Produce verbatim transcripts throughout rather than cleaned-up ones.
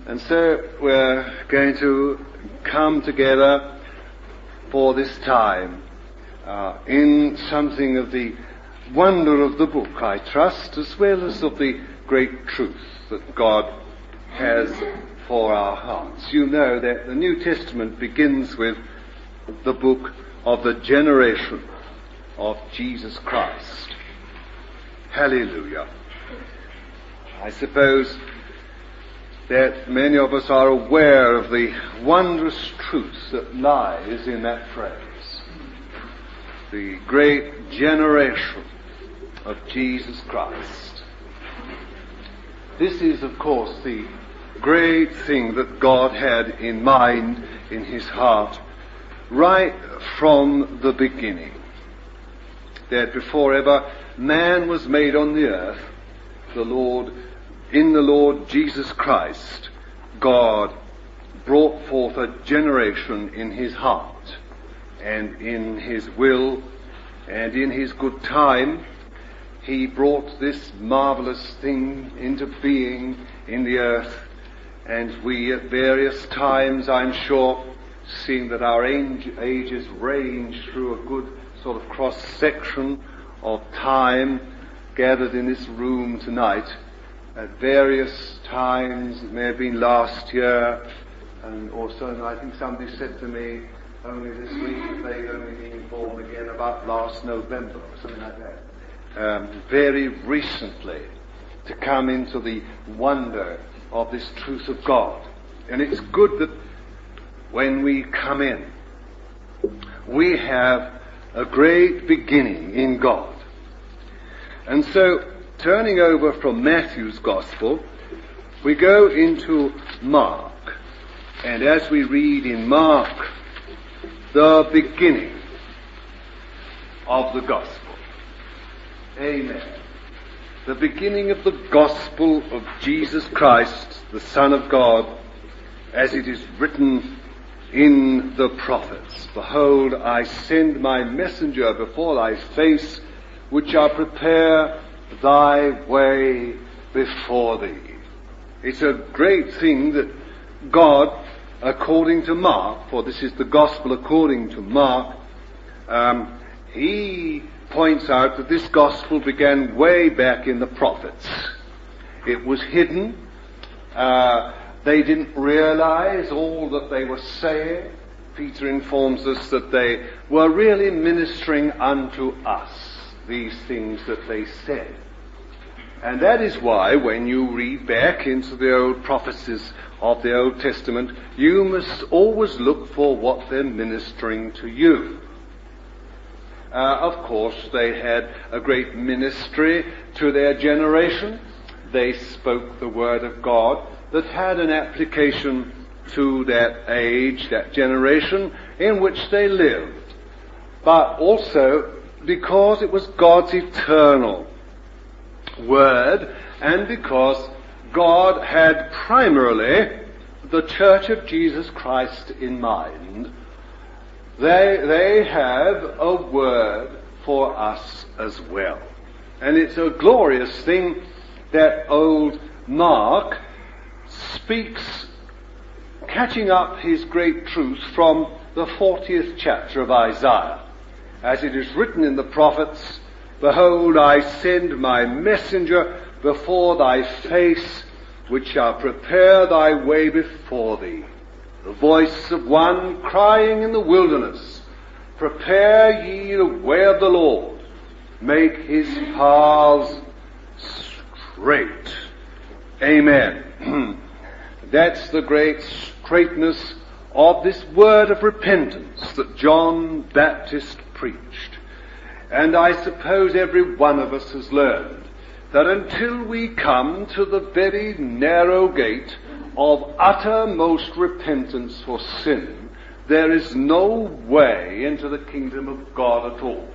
And so we're going to come together for this time uh, in something of the wonder of the book, I trust, as well as of the great truth that God has for our hearts. You know that the New Testament begins with the book of the generation of Jesus Christ. Hallelujah. I suppose that many of us are aware of the wondrous truth that lies in that phrase. The great generation of Jesus Christ. This is, of course, the great thing that God had in mind, in his heart, right from the beginning. That before ever man was made on the earth, the Lord In the Lord Jesus Christ, God brought forth a generation in his heart and in his will and in his good time. He brought this marvelous thing into being in the earth, and we at various times, I'm sure, seeing that our age, ages range through a good sort of cross-section of time gathered in this room tonight, at various times, it may have been last year, and also, and I think somebody said to me only this week that they'd only been born again about last November, or something like that. Um, very recently, to come into the wonder of this truth of God. And it's good that when we come in, we have a great beginning in God. And so, turning over from Matthew's Gospel, we go into Mark. And as we read in Mark, the beginning of the Gospel. Amen. The beginning of the Gospel of Jesus Christ, the Son of God, as it is written in the prophets. Behold, I send my messenger before thy face, which shall prepare thy way before thee. It's a great thing that God, according to Mark, for this is the gospel according to Mark, um, he points out that this gospel began way back in the prophets. It was hidden. Uh, they didn't realize all that they were saying. Peter informs us that they were really ministering unto us these things that they said. And that is why when you read back into the old prophecies of the Old Testament, you must always look for what they're ministering to you. Uh, of course, they had a great ministry to their generation. They spoke the word of God that had an application to that age, that generation in which they lived. But also because it was God's eternal word, and because God had primarily the Church of Jesus Christ in mind, they they have a word for us as well. And it's a glorious thing that old Mark speaks, catching up his great truth from the fortieth chapter of Isaiah. As it is written in the prophets, behold, I send my messenger before thy face, which shall prepare thy way before thee. The voice of one crying in the wilderness, prepare ye the way of the Lord, make his paths straight. Amen. That's the great straightness of this word of repentance that John Baptist preached. And I suppose every one of us has learned that until we come to the very narrow gate of uttermost repentance for sin, there is no way into the kingdom of God at all.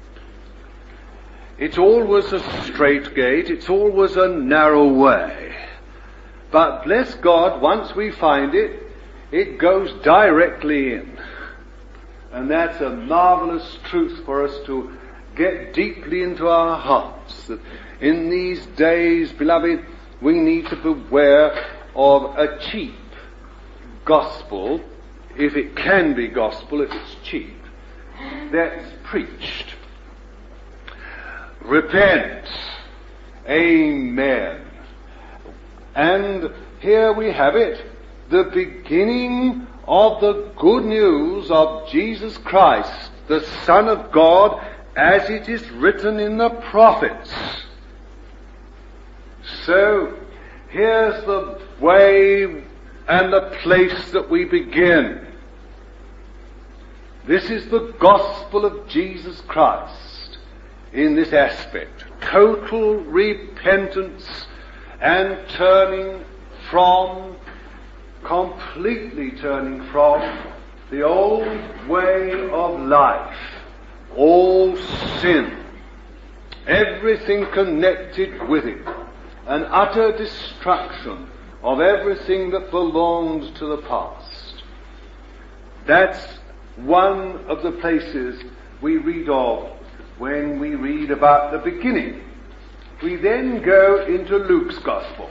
It's always a straight gate, it's always a narrow way. But bless God, once we find it, it goes directly in. And that's a marvelous truth for us to get deeply into our hearts, that in these days, beloved, we need to beware of a cheap gospel, if it can be gospel, if it's cheap, that's preached. Repent. Amen. And here we have it, the beginning of the good news of Jesus Christ, the Son of God, as it is written in the prophets. So, here's the way and the place that we begin. This is the gospel of Jesus Christ in this aspect. Total repentance and turning from, completely turning from the old way of life, all sin, everything connected with it, an utter destruction of everything that belongs to the past. That's one of the places we read of when we read about the beginning. We then go into Luke's Gospel.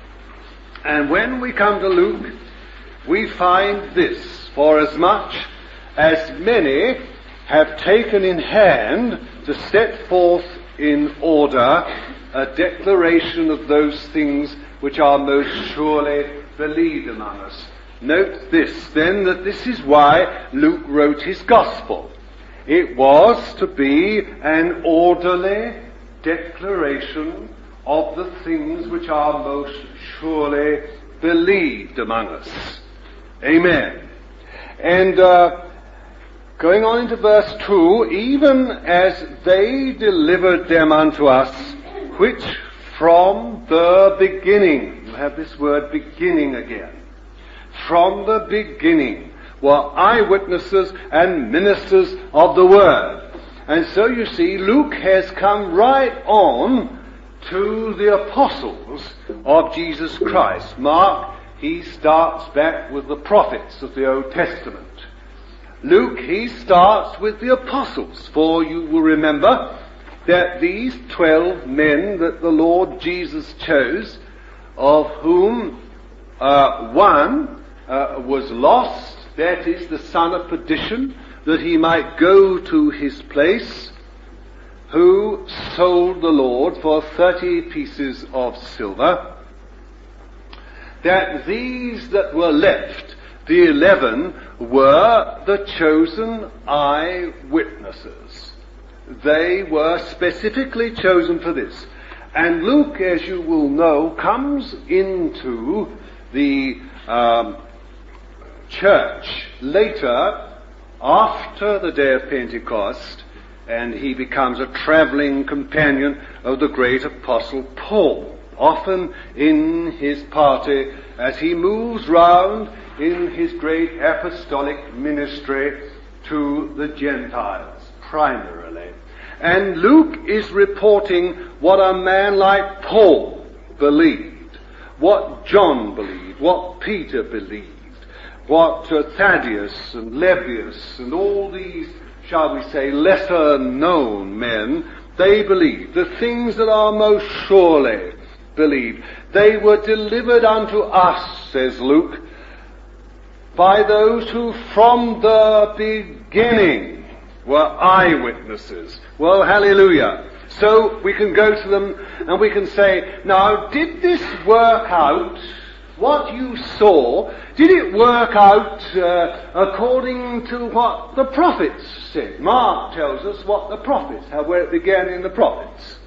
And when we come to Luke, we find this: for as much as many have taken in hand to set forth in order a declaration of those things which are most surely believed among us. Note this, then, that this is why Luke wrote his Gospel. It was to be an orderly declaration of the things which are most surely believed among us. Amen. And uh, going on into verse two, even as they delivered them unto us, which from the beginning, you have this word beginning again, from the beginning were eyewitnesses and ministers of the word. And so you see, Luke has come right on to the apostles of Jesus Christ. Mark, he starts back with the prophets of the Old Testament. Luke, he starts with the apostles, for you will remember that these twelve men that the Lord Jesus chose, of whom uh, one uh, was lost, that is the son of perdition, that he might go to his place, who sold the Lord for thirty pieces of silver, that these that were left, the eleven, were the chosen eyewitnesses. They were specifically chosen for this. And Luke, as you will know, comes into the um, church later, after the day of Pentecost, and he becomes a traveling companion of the great apostle Paul, often in his party as he moves round in his great apostolic ministry to the Gentiles, primarily. And Luke is reporting what a man like Paul believed, what John believed, what Peter believed, what uh, Thaddeus and Lebbeus and all these, shall we say, lesser known men, they believed, the things that are most surely believed. They were delivered unto us, says Luke, by those who from the beginning were eyewitnesses. Well, hallelujah. So we can go to them and we can say, now, did this work out? What you saw, did it work out uh, according to what the prophets said? Mark tells us what the prophets, how where it began in the prophets.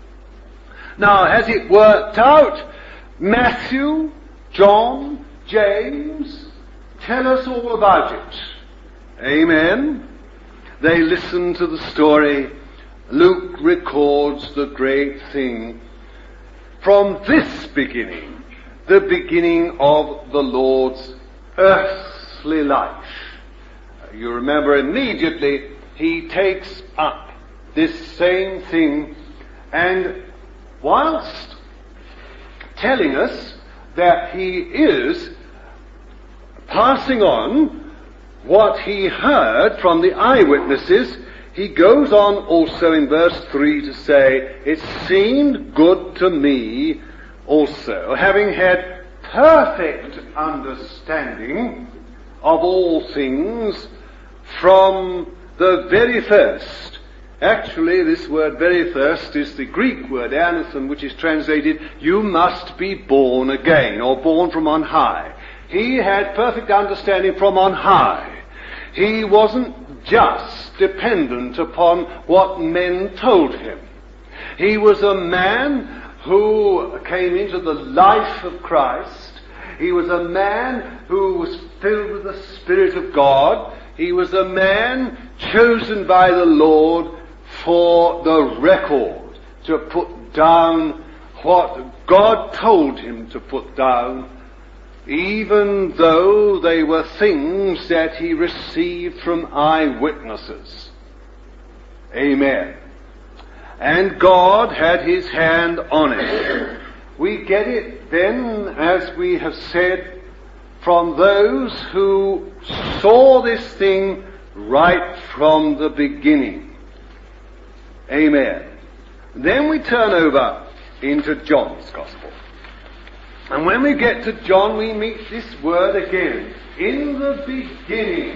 Now, has it worked out? Matthew, John, James, tell us all about it. Amen. They listen to the story. Luke records the great thing from this beginning, the beginning of the Lord's earthly life. You remember immediately he takes up this same thing, and whilst telling us that he is passing on what he heard from the eyewitnesses, he goes on also in verse three to say, it seemed good to me also, having had perfect understanding of all things from the very first. Actually, this word very first is the Greek word anathem, which is translated, you must be born again, or born from on high. He had perfect understanding from on high. He wasn't just dependent upon what men told him. He was a man who came into the life of Christ. He was a man who was filled with the Spirit of God. He was a man chosen by the Lord for the record, to put down what God told him to put down, even though they were things that he received from eyewitnesses. Amen. And God had his hand on it. We get it then, as we have said, from those who saw this thing right from the beginning. Amen. Then we turn over into John's Gospel. And when we get to John, we meet this word again. In the beginning.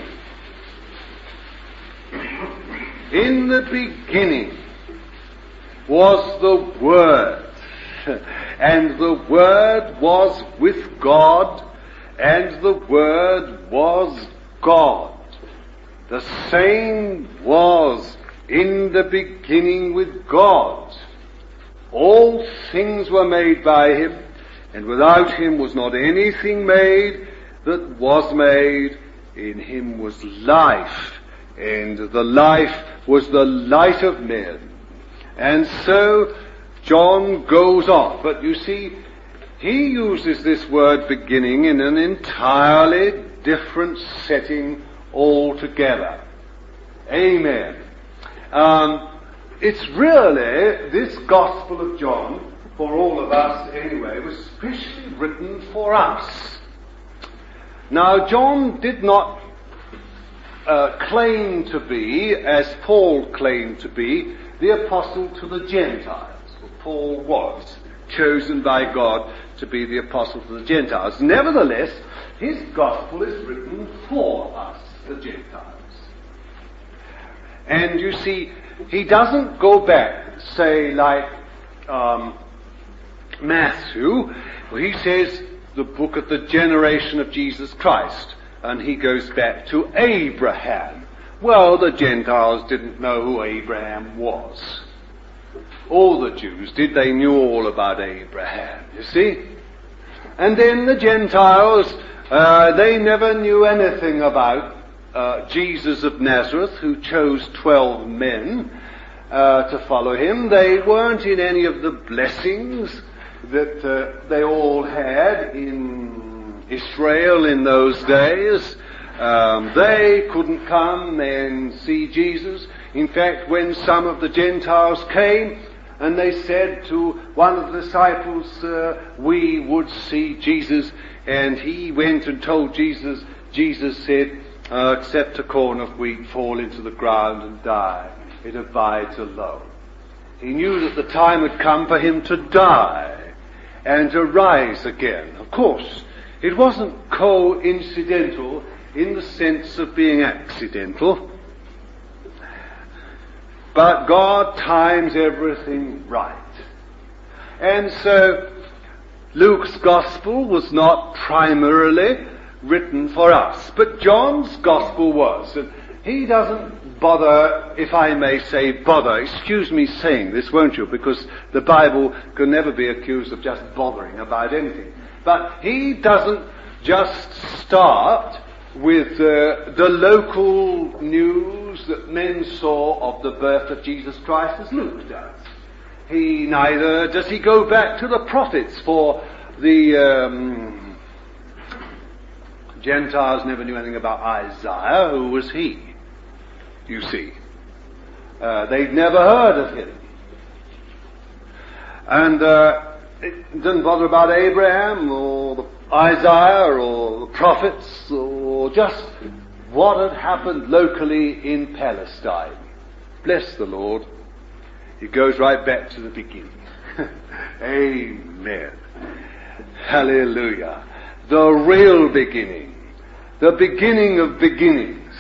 In the beginning was the Word. And the Word was with God. And the Word was God. The same was in the beginning with God. All things were made by him, and without him was not anything made that was made. In him was life, and the life was the light of men. And so John goes on. But you see, he uses this word beginning in an entirely different setting altogether. Amen. Um, it's really, this Gospel of John, for all of us anyway, was specially written for us. Now, John did not uh, claim to be, as Paul claimed to be, the apostle to the Gentiles. Well, Paul was chosen by God to be the apostle to the Gentiles. Nevertheless, his Gospel is written for us, the Gentiles. And you see, he doesn't go back, say, like um, Matthew, where he says the book of the generation of Jesus Christ, and he goes back to Abraham. Well, the Gentiles didn't know who Abraham was. All the Jews did. They knew all about Abraham, you see. And then the Gentiles, uh, they never knew anything about Uh, Jesus of Nazareth, who chose twelve men uh, to follow him. They weren't in any of the blessings that uh, they all had in Israel in those days. Um, they couldn't come and see Jesus. In fact, when some of the Gentiles came and they said to one of the disciples, uh, we would see Jesus, and he went and told Jesus, Jesus said, Uh, except a corn of wheat fall into the ground and die, it abides alone. He knew that the time had come for him to die and to rise again. Of course, it wasn't coincidental in the sense of being accidental, but God times everything right. And so Luke's Gospel was not primarily written for us, but John's Gospel was. And he doesn't bother, if I may say bother, excuse me saying this, won't you, because the Bible can never be accused of just bothering about anything. But he doesn't just start with uh, the local news that men saw of the birth of Jesus Christ as Luke does. He neither does he go back to the prophets, for the um, Gentiles never knew anything about Isaiah. Who was he? You see. Uh, they'd never heard of him. And uh, it didn't bother about Abraham or the Isaiah or the prophets or just what had happened locally in Palestine. Bless the Lord. He goes right back to the beginning. Amen. Hallelujah. The real beginning. The beginning of beginnings.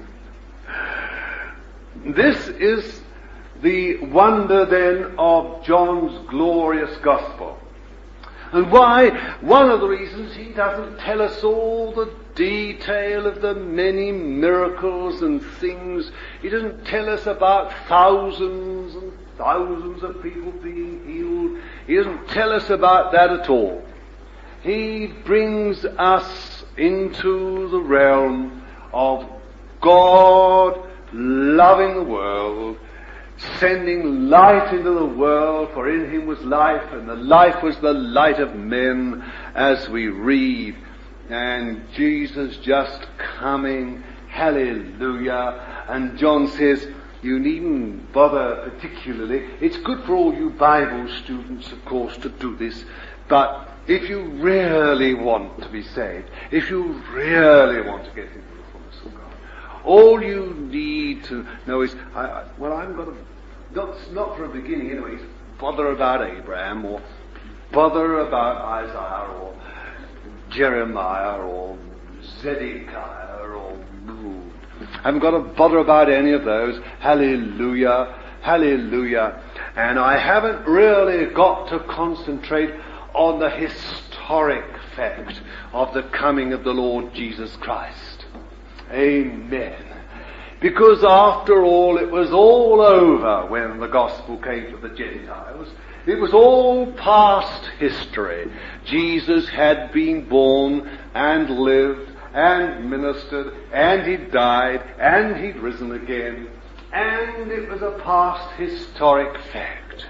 This is the wonder then of John's glorious gospel. And why? One of the reasons he doesn't tell us all the detail of the many miracles and things. He doesn't tell us about thousands and thousands of people being healed. He doesn't tell us about that at all. He brings us into the realm of God loving the world, sending light into the world, for in him was life, and the life was the light of men, as we read. And Jesus just coming, hallelujah. And John says, you needn't bother particularly. It's good for all you Bible students, of course, to do this, but if you really want to be saved, if you really want to get into the fullness of God, all you need to know is, I, I, well, I'm going to, not, not for a beginning anyway, bother about Abraham, or bother about Isaiah, or Jeremiah, or Zedekiah, or I haven't got to bother about any of those. Hallelujah, hallelujah. And I haven't really got to concentrate on the historic fact of the coming of the Lord Jesus Christ. Amen. Because after all, it was all over when the gospel came to the Gentiles. It was all past history. Jesus had been born and lived and ministered, and he died, and he'd risen again, and it was a past historic fact.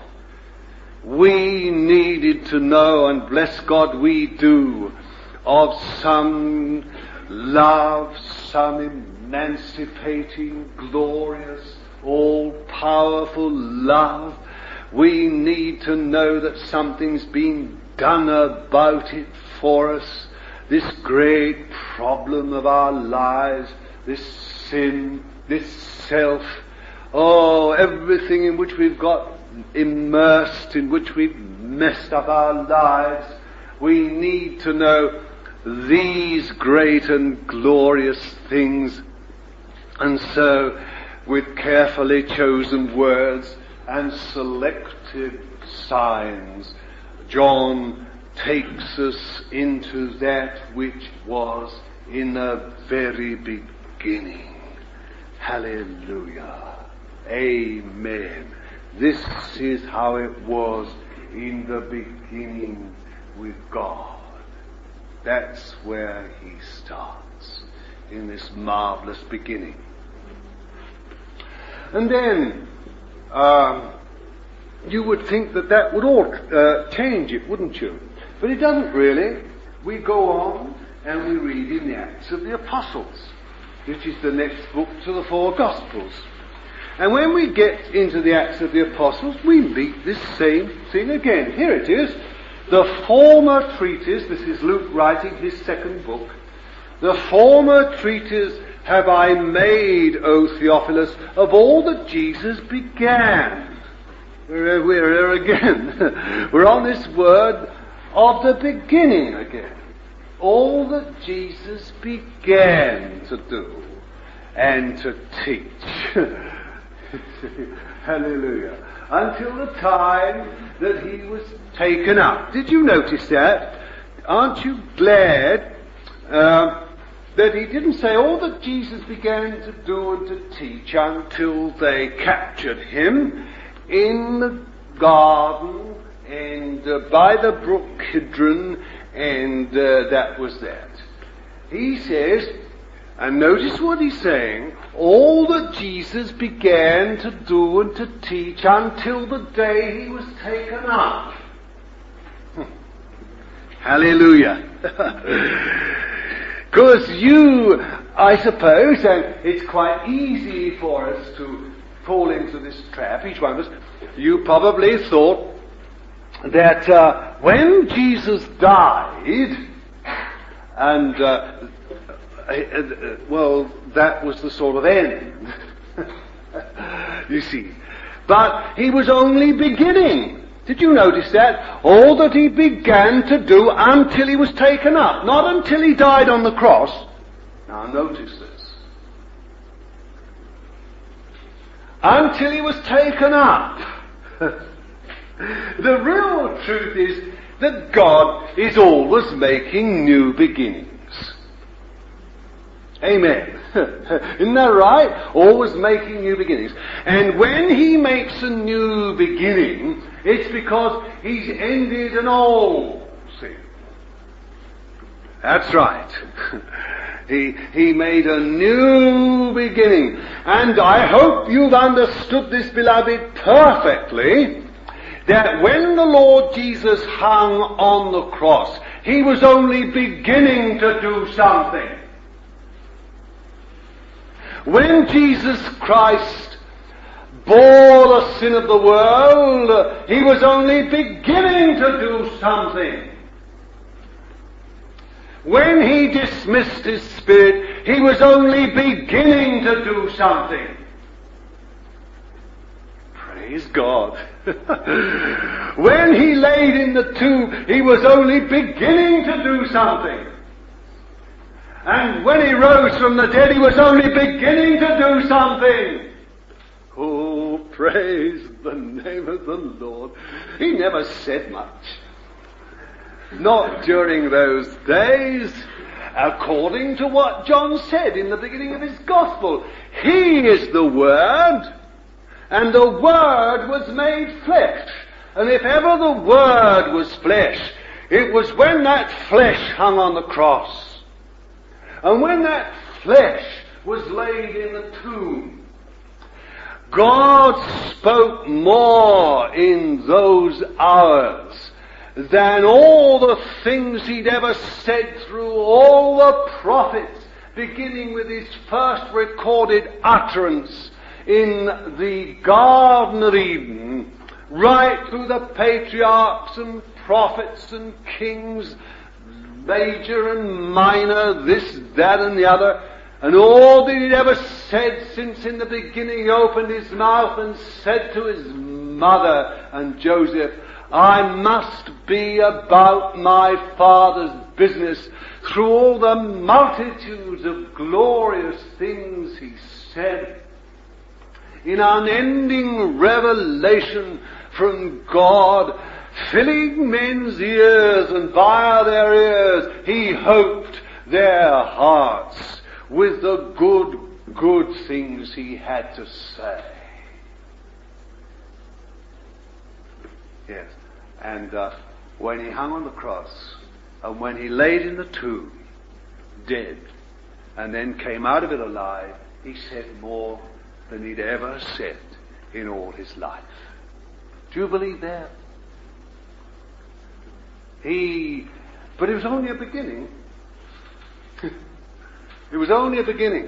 We needed to know, and bless God we do, of some love, some emancipating, glorious, all-powerful love. We need to know that something's been done about it for us. This great problem of our lives, this sin, this self, oh, everything in which we've got immersed, in which we've messed up our lives, we need to know these great and glorious things. And so, with carefully chosen words and selected signs, John takes us into that which was in the very beginning. Hallelujah. Amen. This is how it was in the beginning with God. That's where he starts, in this marvelous beginning. And then, um, you would think that that would all uh, change it, wouldn't you? But it doesn't really. We go on and we read in the Acts of the Apostles, which is the next book to the four Gospels. And when we get into the Acts of the Apostles, we meet this same thing again. Here it is. The former treatise, this is Luke writing his second book, the former treatise have I made, O Theophilus, of all that Jesus began. We're, we're here again. We're on this word of the beginning again. All that Jesus began to do and to teach. Hallelujah. Until the time that he was taken up. Did you notice that? Aren't you glad uh, that he didn't say all that Jesus began to do and to teach until they captured him in the garden and uh, by the brook Kidron, and uh, that was that. He says, and notice what he's saying, all that Jesus began to do and to teach until the day he was taken up. Hallelujah. Because you, I suppose, and it's quite easy for us to fall into this trap, each one of us, you probably thought that uh, when Jesus died, and, uh, uh, well, that was the sort of end, you see. But he was only beginning. Did you notice that? All that he began to do until he was taken up, not until he died on the cross. Now notice this. Until he was taken up. The real truth is that God is always making new beginnings. Amen. Isn't that right? Always making new beginnings. And when he makes a new beginning, it's because he's ended an old thing. That's right. he, he made a new beginning. And I hope you've understood this, beloved, perfectly, that when the Lord Jesus hung on the cross, he was only beginning to do something. When Jesus Christ bore the sin of the world, he was only beginning to do something. When he dismissed his spirit, he was only beginning to do something. Praise God. When he laid in the tomb, he was only beginning to do something. And when he rose from the dead, he was only beginning to do something. Oh, praise the name of the Lord. He never said much. Not during those days, according to what John said in the beginning of his gospel. He is the Word, and the Word was made flesh. And if ever the Word was flesh, it was when that flesh hung on the cross. And when that flesh was laid in the tomb, God spoke more in those hours than all the things he'd ever said through all the prophets, beginning with his first recorded utterance in the Garden of Eden, right through the patriarchs and prophets and kings, major and minor, this, that, and the other, and all that he'd ever said since in the beginning he opened his mouth and said to his mother and Joseph, I must be about my Father's business. Through all the multitudes of glorious things he said, in unending revelation from God, filling men's ears, and via their ears he hoped their hearts with the good, good things he had to say. Yes, and uh, when he hung on the cross, and when he laid in the tomb, dead, and then came out of it alive, he said more than he'd ever said in all his life. Do you believe that? He, but it was only a beginning. It was only a beginning.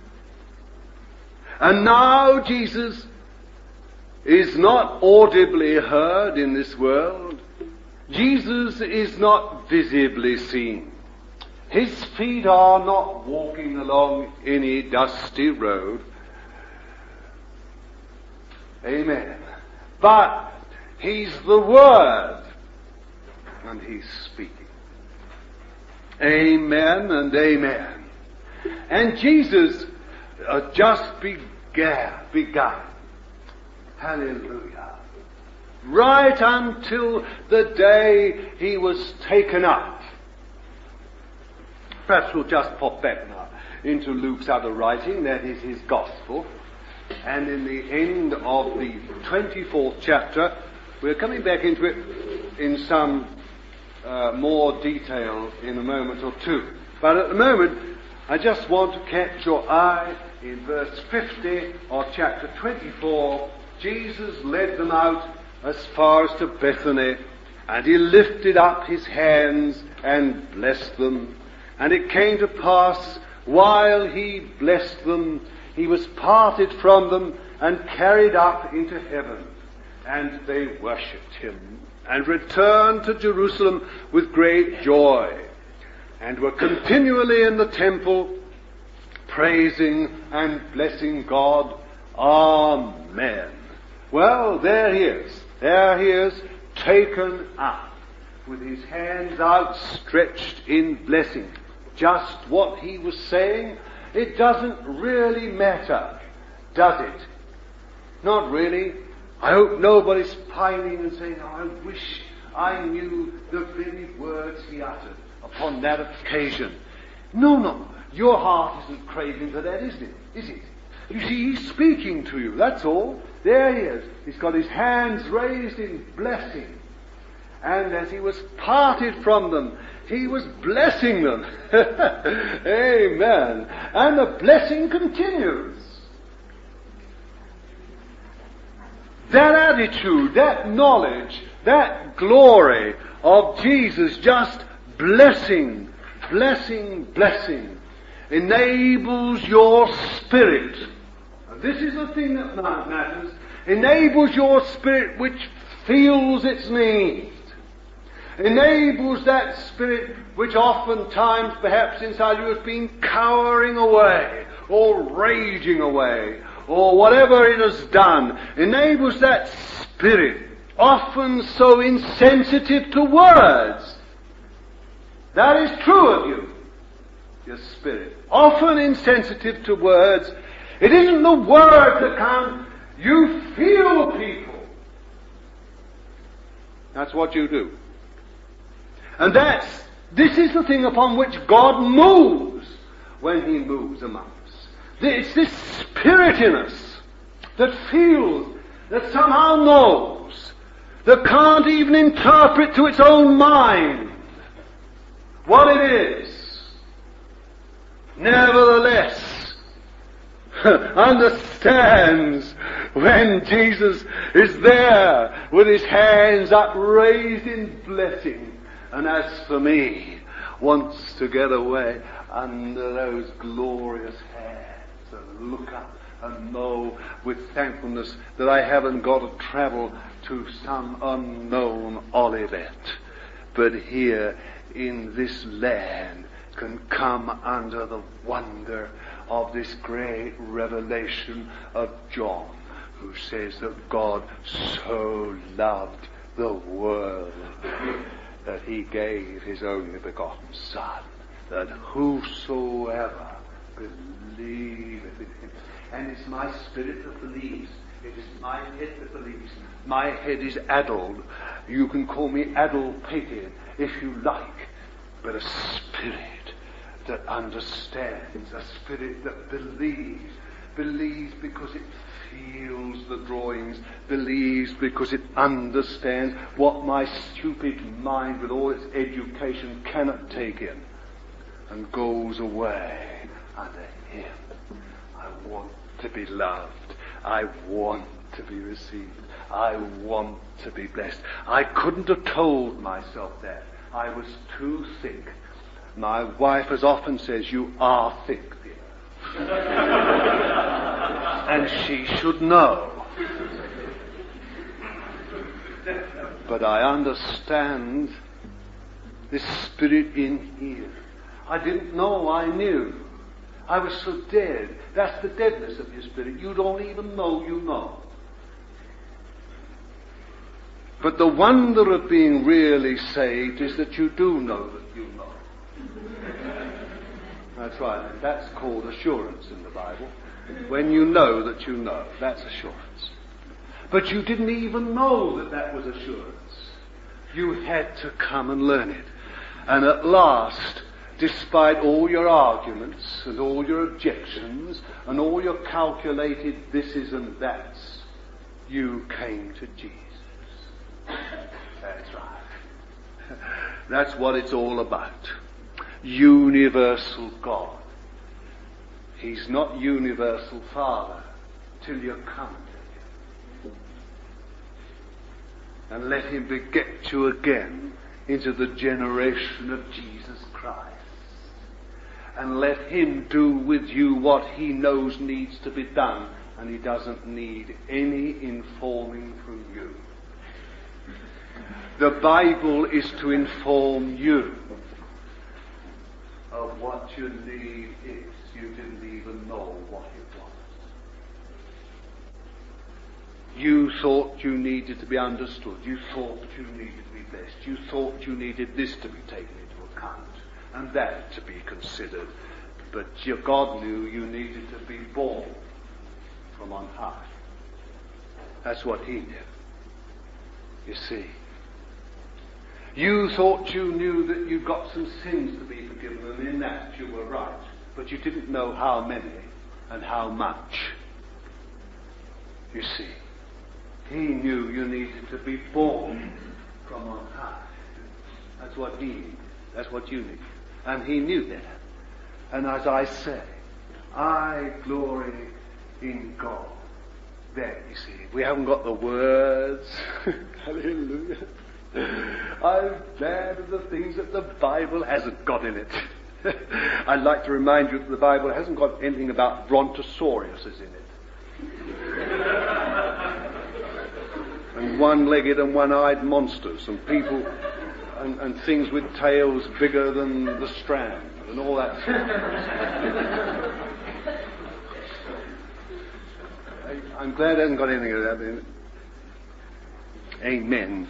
And now Jesus is not audibly heard in this world. Jesus is not visibly seen. His feet are not walking along any dusty road. Amen. But he's the Word, and he's speaking. Amen and amen. And Jesus uh, just began, begun. Hallelujah. Right until the day he was taken up. Perhaps we'll just pop back now into Luke's other writing, that is his Gospel. And in the end of the twenty-fourth chapter, we're coming back into it in some uh, more detail in a moment or two. But at the moment, I just want to catch your eye in verse fifty of chapter twenty-four. Jesus led them out as far as to Bethany, and he lifted up his hands and blessed them. And it came to pass, while he blessed them, he was parted from them and carried up into heaven. And they worshipped him, and returned to Jerusalem with great joy, and were continually in the temple, praising and blessing God. Amen. Well, there he is. There he is, taken up with his hands outstretched in blessing. Just what he was saying, it doesn't really matter, does it? Not really. I hope nobody's pining and saying, oh, I wish I knew the very words he uttered upon that occasion. No, no. Your heart isn't craving for that, isn't it? Is it? You see, he's speaking to you, that's all. There he is. He's got his hands raised in blessing. And as he was parted from them, he was blessing them. Amen. And the blessing continues. That attitude, that knowledge, that glory of Jesus just blessing, blessing, blessing, enables your spirit. And this is the thing that matters. Enables your spirit which feels its need. Enables that spirit which oftentimes perhaps inside you has been cowering away or raging away or whatever it has done. Enables that spirit, often so insensitive to words. That is true of you, your spirit. Often insensitive to words. It isn't the words that count. You feel people. That's what you do. And that's, this is the thing upon which God moves when he moves among us. It's this spirit in us that feels, that somehow knows, that can't even interpret to its own mind what it is. Nevertheless, understands when Jesus is there with his hands upraised in blessing. And as for me, wants to get away under those glorious hands and look up and know with thankfulness that I haven't got to travel to some unknown Olivet, but here in this land can come under the wonder of this great revelation of John, who says that God so loved the world that he gave his only begotten Son, that whosoever believeth in him. And it's my spirit that believes. It is my head that believes. My head is addled. You can call me addle-pated if you like. But a spirit that understands, a spirit that believes, believes because it feels the drawings, believes because it understands what my stupid mind with all its education cannot take in, and goes away under him. I want to be loved. I want to be received. I want to be blessed. I couldn't have told myself that. I was too thick. My wife as often says, you are thick, dear. And she should know. But I understand this spirit in here. I didn't know I knew. I was so dead. That's the deadness of your spirit. You don't even know you know. But the wonder of being really saved is that you do know that you know. That's right. That's called assurance in the Bible. When you know that you know, that's assurance. But you didn't even know that that was assurance. You had to come and learn it. And at last, despite all your arguments and all your objections and all your calculated thises and that's, you came to Jesus. That's right. That's what it's all about. Universal God. He's not universal Father till you come to him. And let him beget you again into the generation of Jesus Christ. And let him do with you what he knows needs to be done, and he doesn't need any informing from you. The Bible is to inform you of what your need is. You didn't even know what it was. You thought you needed to be understood. You thought you needed to be blessed. You thought you needed this to be taken into account and that to be considered. But your God knew you needed to be born from on high. That's what he knew. You see. You thought you knew that you'd got some sins to be forgiven, and in that you were right. But you didn't know how many and how much. You see. He knew you needed to be born from on high. That's what he needed. That's what you need. And he knew that. And as I say, I glory in God. There, you see. We haven't got the words. Hallelujah. I'm glad of the things that the Bible hasn't got in it. I'd like to remind you that the Bible hasn't got anything about brontosauruses in it. And one-legged and one-eyed monsters and people and, and things with tails bigger than the Strand and all that sort of stuff. I, I'm glad it hasn't got anything of that in it. Amen.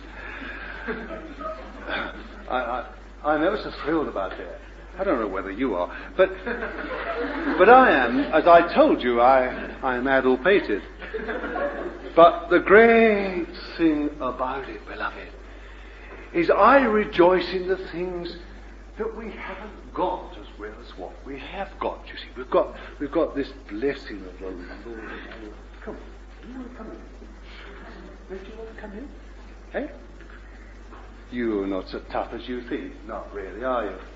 I, I, I'm ever so thrilled about that. I don't know whether you are, but but I am, as I told you, I, I am adulpated. But the great thing about it, beloved, is I rejoice in the things that we haven't got as well as what we have got. You see, we've got we've got this blessing of the Lord. Come on, do you want to come in? Do you want to come in? Hey, you're not so tough as you think. Not really, are you?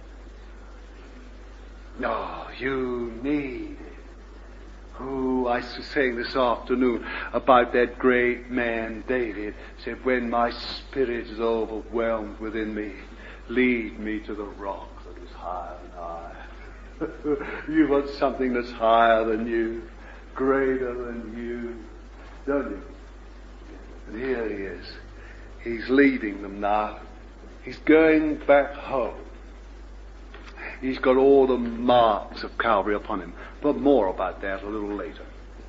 No, you need it. Oh, I was saying this afternoon about that great man, David, said, when my spirit is overwhelmed within me, lead me to the rock that is higher than I. You want something that's higher than you, greater than you, don't you? And here he is. He's leading them now. He's going back home. He's got all the marks of Calvary upon him. But more about that a little later.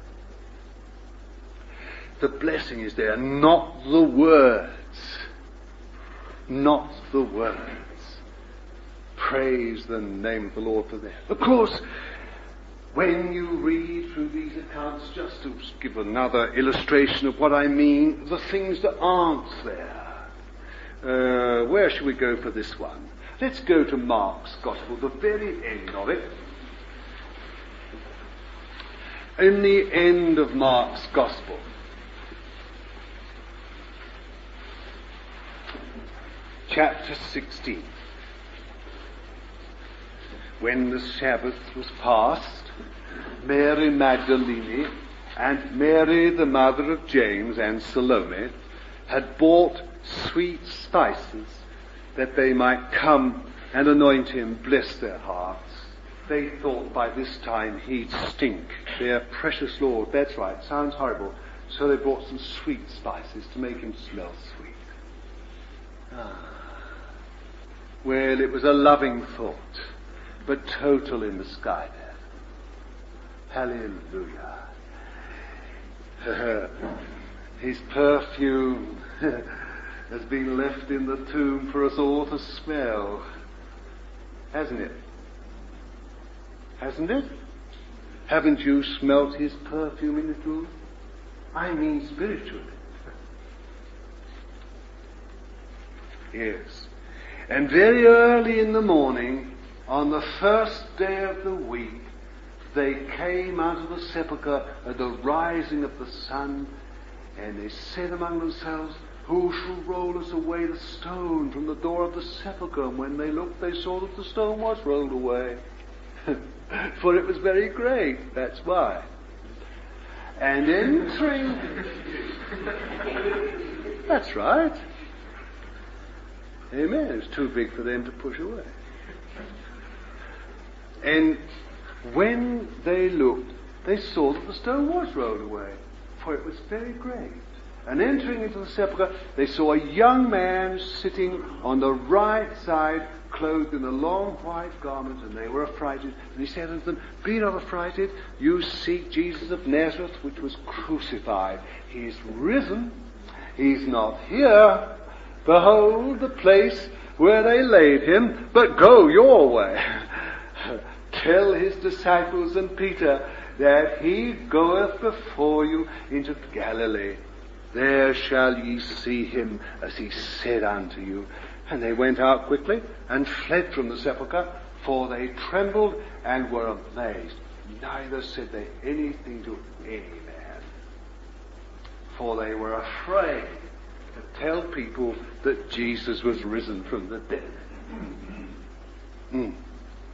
The blessing is there, not the words. Not the words. Praise the name of the Lord for that. Of course, when you read through these accounts, just to give another illustration of what I mean, the things that aren't there. Uh, where should we go for this one? Let's go to Mark's Gospel, the very end of it. In the end of Mark's Gospel, chapter sixteen. When the Sabbath was past, Mary Magdalene and Mary, the mother of James, and Salome had bought sweet spices that they might come and anoint him, bless their hearts. They thought by this time he'd stink. Their precious Lord, that's right, sounds horrible. So they brought some sweet spices to make him smell sweet. Ah. Well, it was a loving thought, but total in the sky there. Hallelujah. His perfume has been left in the tomb for us all to smell. Hasn't it? Hasn't it? Haven't you smelt his perfume in the tomb? I mean spiritually. Yes. And very early in the morning, on the first day of the week, they came out of the sepulchre at the rising of the sun, and they said among themselves, who shall roll us away the stone from the door of the sepulchre? And when they looked, they saw that the stone was rolled away. For it was very great, that's why. And entering... That's right. Amen. It was too big for them to push away. And when they looked, they saw that the stone was rolled away, for it was very great. And entering into the sepulchre, they saw a young man sitting on the right side, clothed in a long white garment, and they were affrighted. And he said unto them, Be not affrighted, you seek Jesus of Nazareth, which was crucified. He is risen. He's not here. Behold the place where they laid him, but go your way. Tell his disciples and Peter that he goeth before you into Galilee. There shall ye see him as he said unto you. And they went out quickly and fled from the sepulchre, for they trembled and were amazed. Neither said they anything to any man, for they were afraid to tell people that Jesus was risen from the dead. Mm.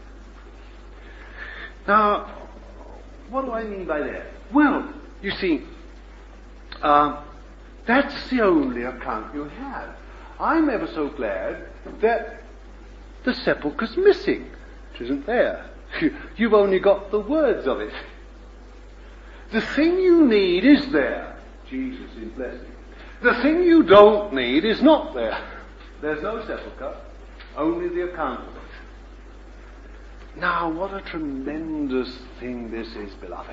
Now, what do I mean by that? Well, you see, uh, that's the only account you have. I'm ever so glad that the sepulchre's missing. It isn't there. You've only got the words of it. The thing you need is there. Jesus is blessing. The thing you don't need is not there. There's no sepulchre, only the account of it. Now, what a tremendous thing this is, beloved.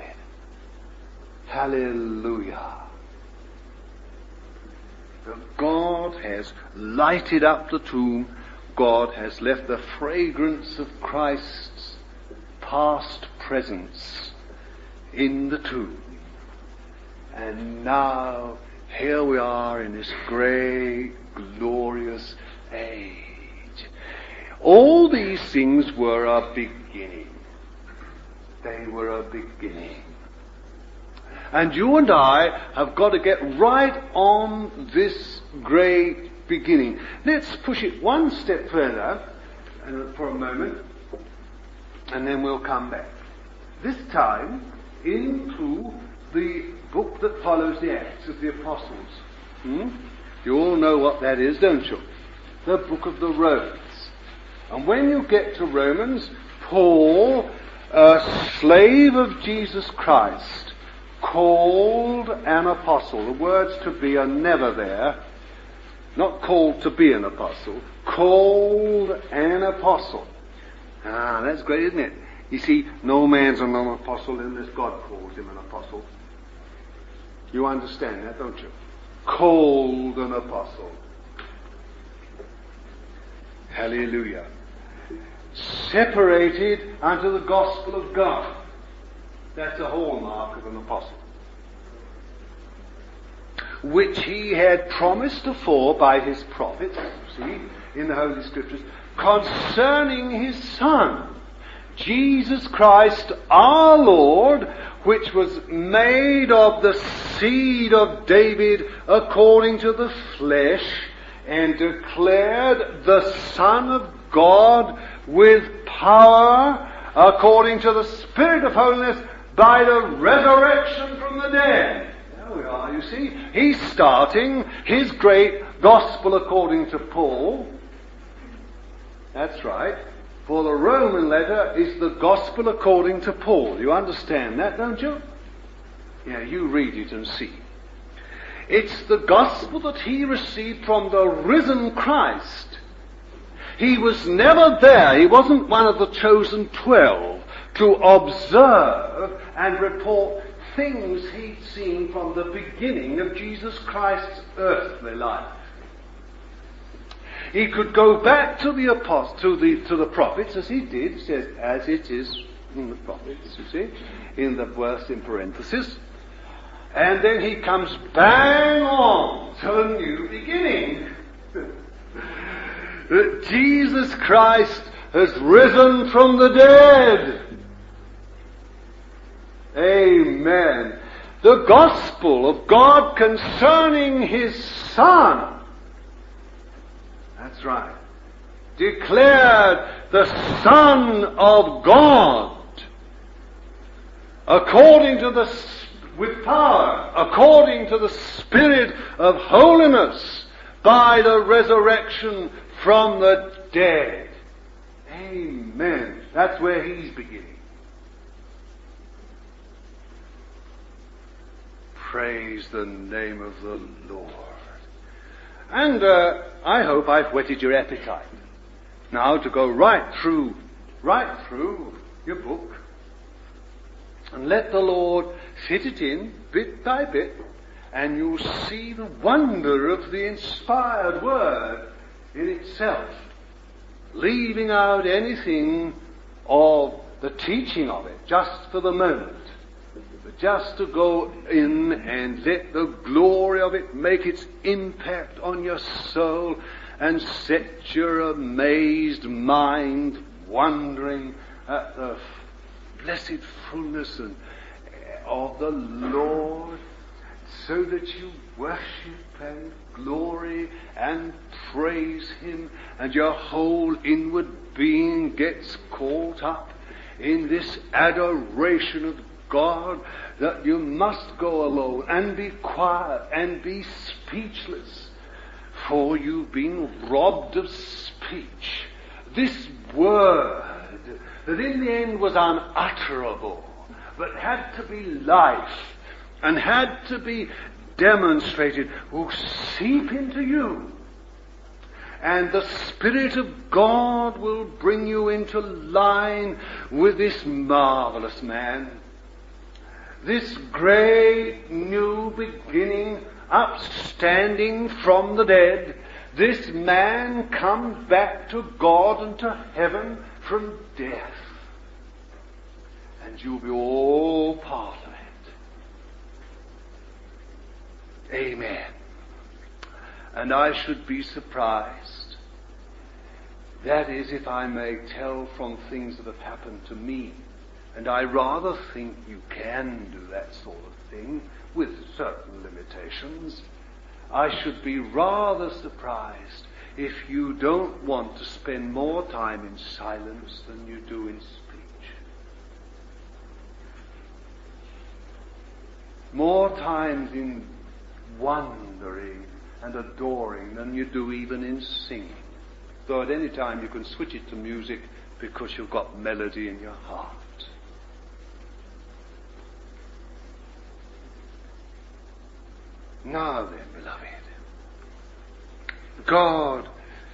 Hallelujah. God has lighted up the tomb. God has left the fragrance of Christ's past presence in the tomb. And now, here we are in this great, glorious age. All these things were a beginning. They were a beginning. And you and I have got to get right on this great beginning. Let's push it one step further uh, for a moment, and then we'll come back. This time into the book that follows the Acts of the Apostles. Hmm? You all know what that is, don't you? The book of the Romans. And when you get to Romans, Paul, a slave of Jesus Christ, called an apostle. The words to be are never there. Not called to be an apostle. Called an apostle. Ah, that's great, isn't it? You see, no man's an apostle unless God calls him an apostle. You understand that, don't you? Called an apostle. Hallelujah. Separated unto the gospel of God. That's a hallmark of an apostle. Which he had promised afore by his prophets, see, in the Holy Scriptures, concerning his Son, Jesus Christ our Lord, which was made of the seed of David according to the flesh, and declared the Son of God with power according to the Spirit of holiness by the resurrection from the dead. There we are, you see. He's starting his great gospel according to Paul. That's right. For the Roman letter is the gospel according to Paul. You understand that, don't you? Yeah, you read it and see. It's the gospel that he received from the risen Christ. He was never there. He wasn't one of the chosen twelve to observe and report things he'd seen from the beginning of Jesus Christ's earthly life. He could go back to the apostles, to the to the prophets, as he did. He says, as it is in the prophets, you see, in the verse in parenthesis. And then he comes bang on to a new beginning. That Jesus Christ has risen from the dead. Amen. The gospel of God concerning his Son. That's right. Declared the Son of God. According to the, with power, according to the Spirit of holiness, by the resurrection from the dead. Amen. That's where he's beginning. Praise the name of the Lord. And uh, I hope I've whetted your appetite Now to go right through, right through your book and let the Lord fit it in bit by bit, and you'll see the wonder of the inspired word in itself, leaving out anything of the teaching of it just for the moment, but just to go in and let the glory of it make its impact on your soul and set your amazed mind wondering at the blessed fullness and of the Lord, so that you worship and glory and praise Him, and your whole inward being gets caught up in this adoration of God, that you must go alone and be quiet and be speechless, for you've been robbed of speech. This word that in the end was unutterable, but had to be life and had to be demonstrated, will seep into you. And the Spirit of God will bring you into line with this marvelous man. This great new beginning, upstanding from the dead. This man comes back to God and to heaven from death. And you'll be all part of it. Amen. And I should be surprised, that is, if I may tell from things that have happened to me, and I rather think you can do that sort of thing with certain limitations, I should be rather surprised if you don't want to spend more time in silence than you do in speech. More times in wondering and adoring than you do even in singing. Though at any time you can switch it to music because you've got melody in your heart. Now then, beloved, God,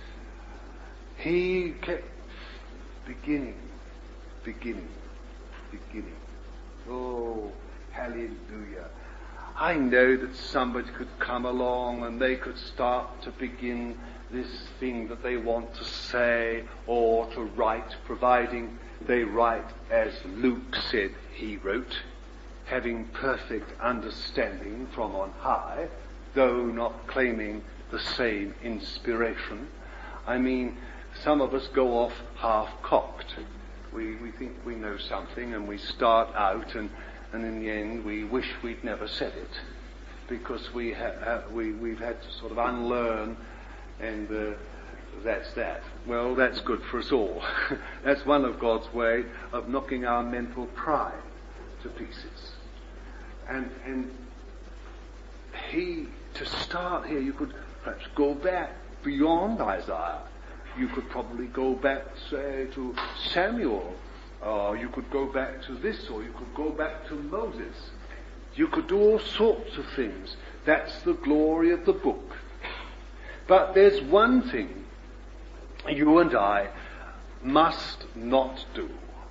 He kept beginning, beginning, beginning. Oh, hallelujah. I know that somebody could come along and they could start to begin this thing that they want to say or to write, providing they write as Luke said he wrote, having perfect understanding from on high, though not claiming the same inspiration. I mean, some of us go off half-cocked. We, we think we know something and we start out and, and in the end we wish we'd never said it because we ha- ha- we, we've had to sort of unlearn, and uh, that's that. Well, that's good for us all. That's one of God's way of knocking our mental pride to pieces. And, and he, to start here, you could perhaps go back beyond Isaiah. You could probably go back, say, to Samuel, or you could go back to this, or you could go back to Moses. You could do all sorts of things. That's the glory of the book. But there's one thing you and I must not do.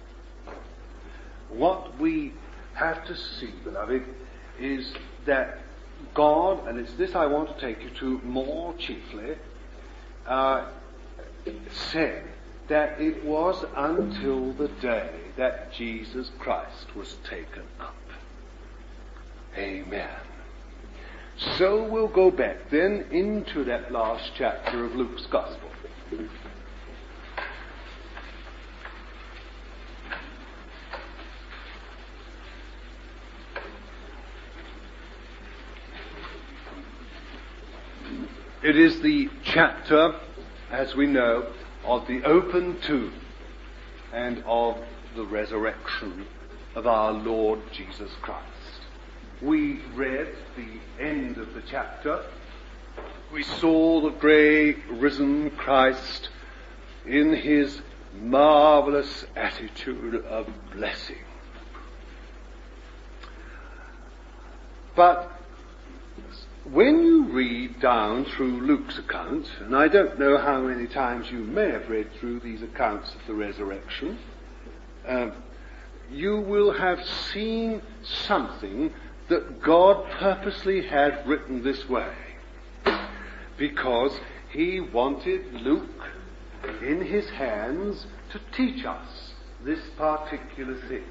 What we have to see, beloved, is that God, and it's this I want to take you to more chiefly, uh, said that it was until the day that Jesus Christ was taken up. Amen. So we'll go back then into that last chapter of Luke's Gospel. It is the chapter, as we know, of the open tomb and of the resurrection of our Lord Jesus Christ. We read the end of the chapter. We saw the great risen Christ in his marvelous attitude of blessing. But when you read down through Luke's account, and I don't know how many times you may have read through these accounts of the resurrection, um, you will have seen something that God purposely had written this way, because he wanted Luke in his hands to teach us this particular thing.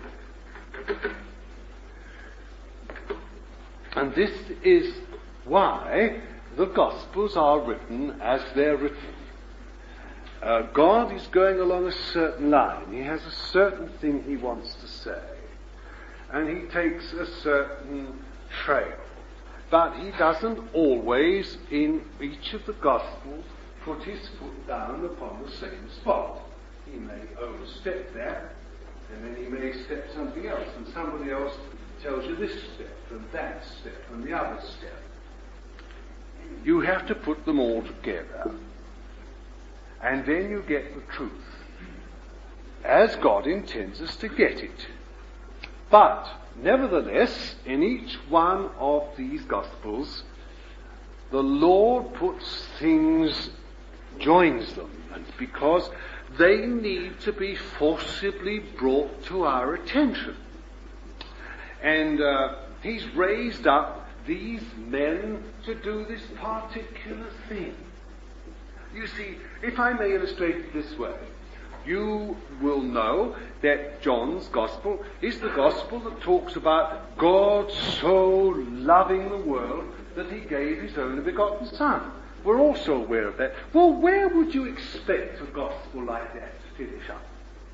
And this is why the Gospels are written as they're written. Uh, God is going along a certain line. He has a certain thing he wants to say. And he takes a certain trail. But he doesn't always, in each of the Gospels, put his foot down upon the same spot. He may overstep that, and then he may step something else, and somebody else tells you this step, and that step, and the other step. You have to put them all together, and then you get the truth, as God intends us to get it. But, nevertheless, in each one of these Gospels, the Lord puts things, joins them, and because they need to be forcibly brought to our attention. And uh, he's raised up these men to do this particular thing. You see, if I may illustrate it this way, you will know that John's Gospel is the Gospel that talks about God so loving the world that he gave his only begotten Son. We're also aware of that. Well, where would you expect a Gospel like that to finish up?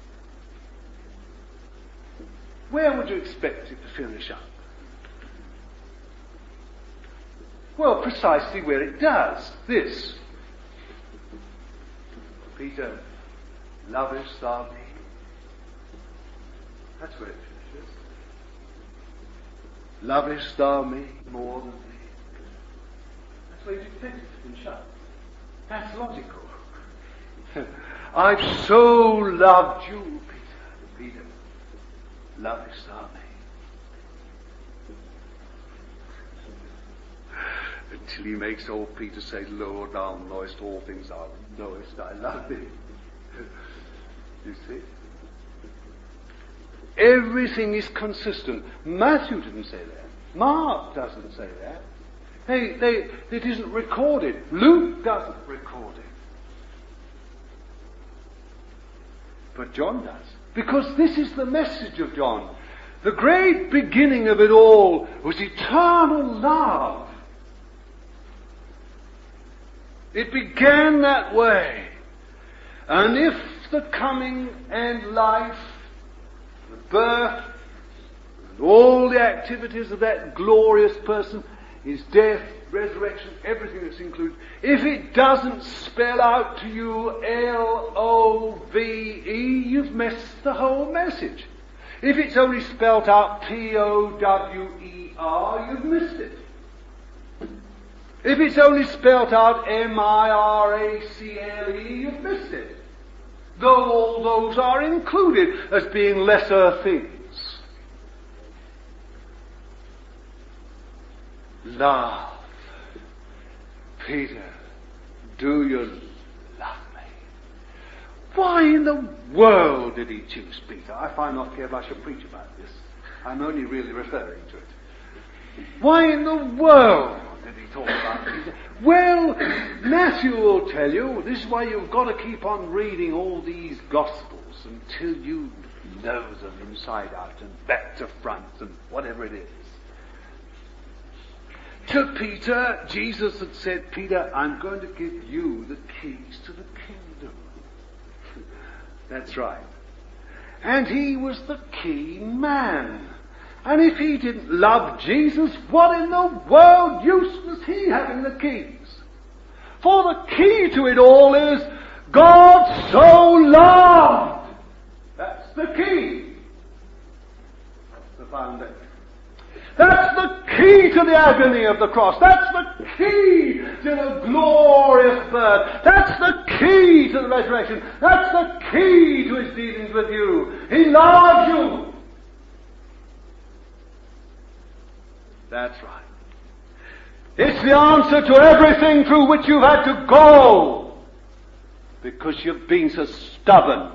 Where would you expect it to finish up? Well, precisely where it does. This. Peter, lovest thou me? That's where it finishes. Lovest thou me more than thee? That's where you expect it to finish up. That's logical. I've so loved you, Peter. Peter, lovest thou me? Until he makes old Peter say, Lord, thou knowest all things, thou knowest I love thee. You see? Everything is consistent. Matthew didn't say that. Mark doesn't say that. They, they, it isn't recorded. Luke doesn't record it. But John does. Because this is the message of John. The great beginning of it all was eternal love. It began that way. And if the coming and life, the birth, and all the activities of that glorious person, his death, resurrection, everything that's included, if it doesn't spell out to you L O V E, you've missed the whole message. If it's only spelt out P O W E R, you've missed it. If it's only spelt out M I R A C L E, you've missed it. Though all those are included as being lesser things. Love. Peter, do you love me? Why in the world did he choose Peter? I find not careful I should preach about this. I'm only really referring to it. Why in the world did he talk about Peter? Well, Matthew will tell you, this is why you've got to keep on reading all these Gospels until you know them inside out and back to front and whatever it is. To Peter, Jesus had said, Peter, I'm going to give you the keys to the kingdom. That's right. And he was the key man. And if he didn't love Jesus, what in the world use was he having the keys? For the key to it all is, God so loved. That's the key. That's the foundation. That's the key to the agony of the cross. That's the key to the glorious birth. That's the key to the resurrection. That's the key to his dealings with you. He loves you. That's right. It's the answer to everything through which you've had to go because you've been so stubborn.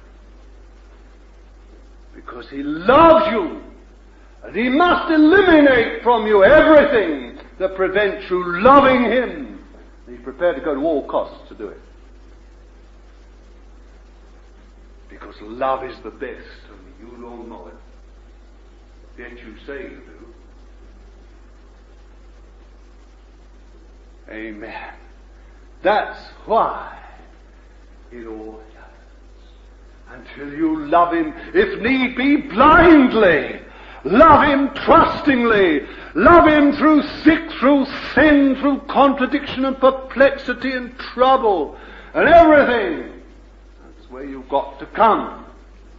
Because he loves you, and he must eliminate from you everything that prevents you loving him. He's prepared to go to all costs to do it. Because love is the best, and you don't know it. Yet you say you do. Amen. That's why it all happens. Until you love him, if need be, blindly. Love him trustingly. Love him through thick, through thin, through contradiction and perplexity and trouble and everything. That's where you've got to come.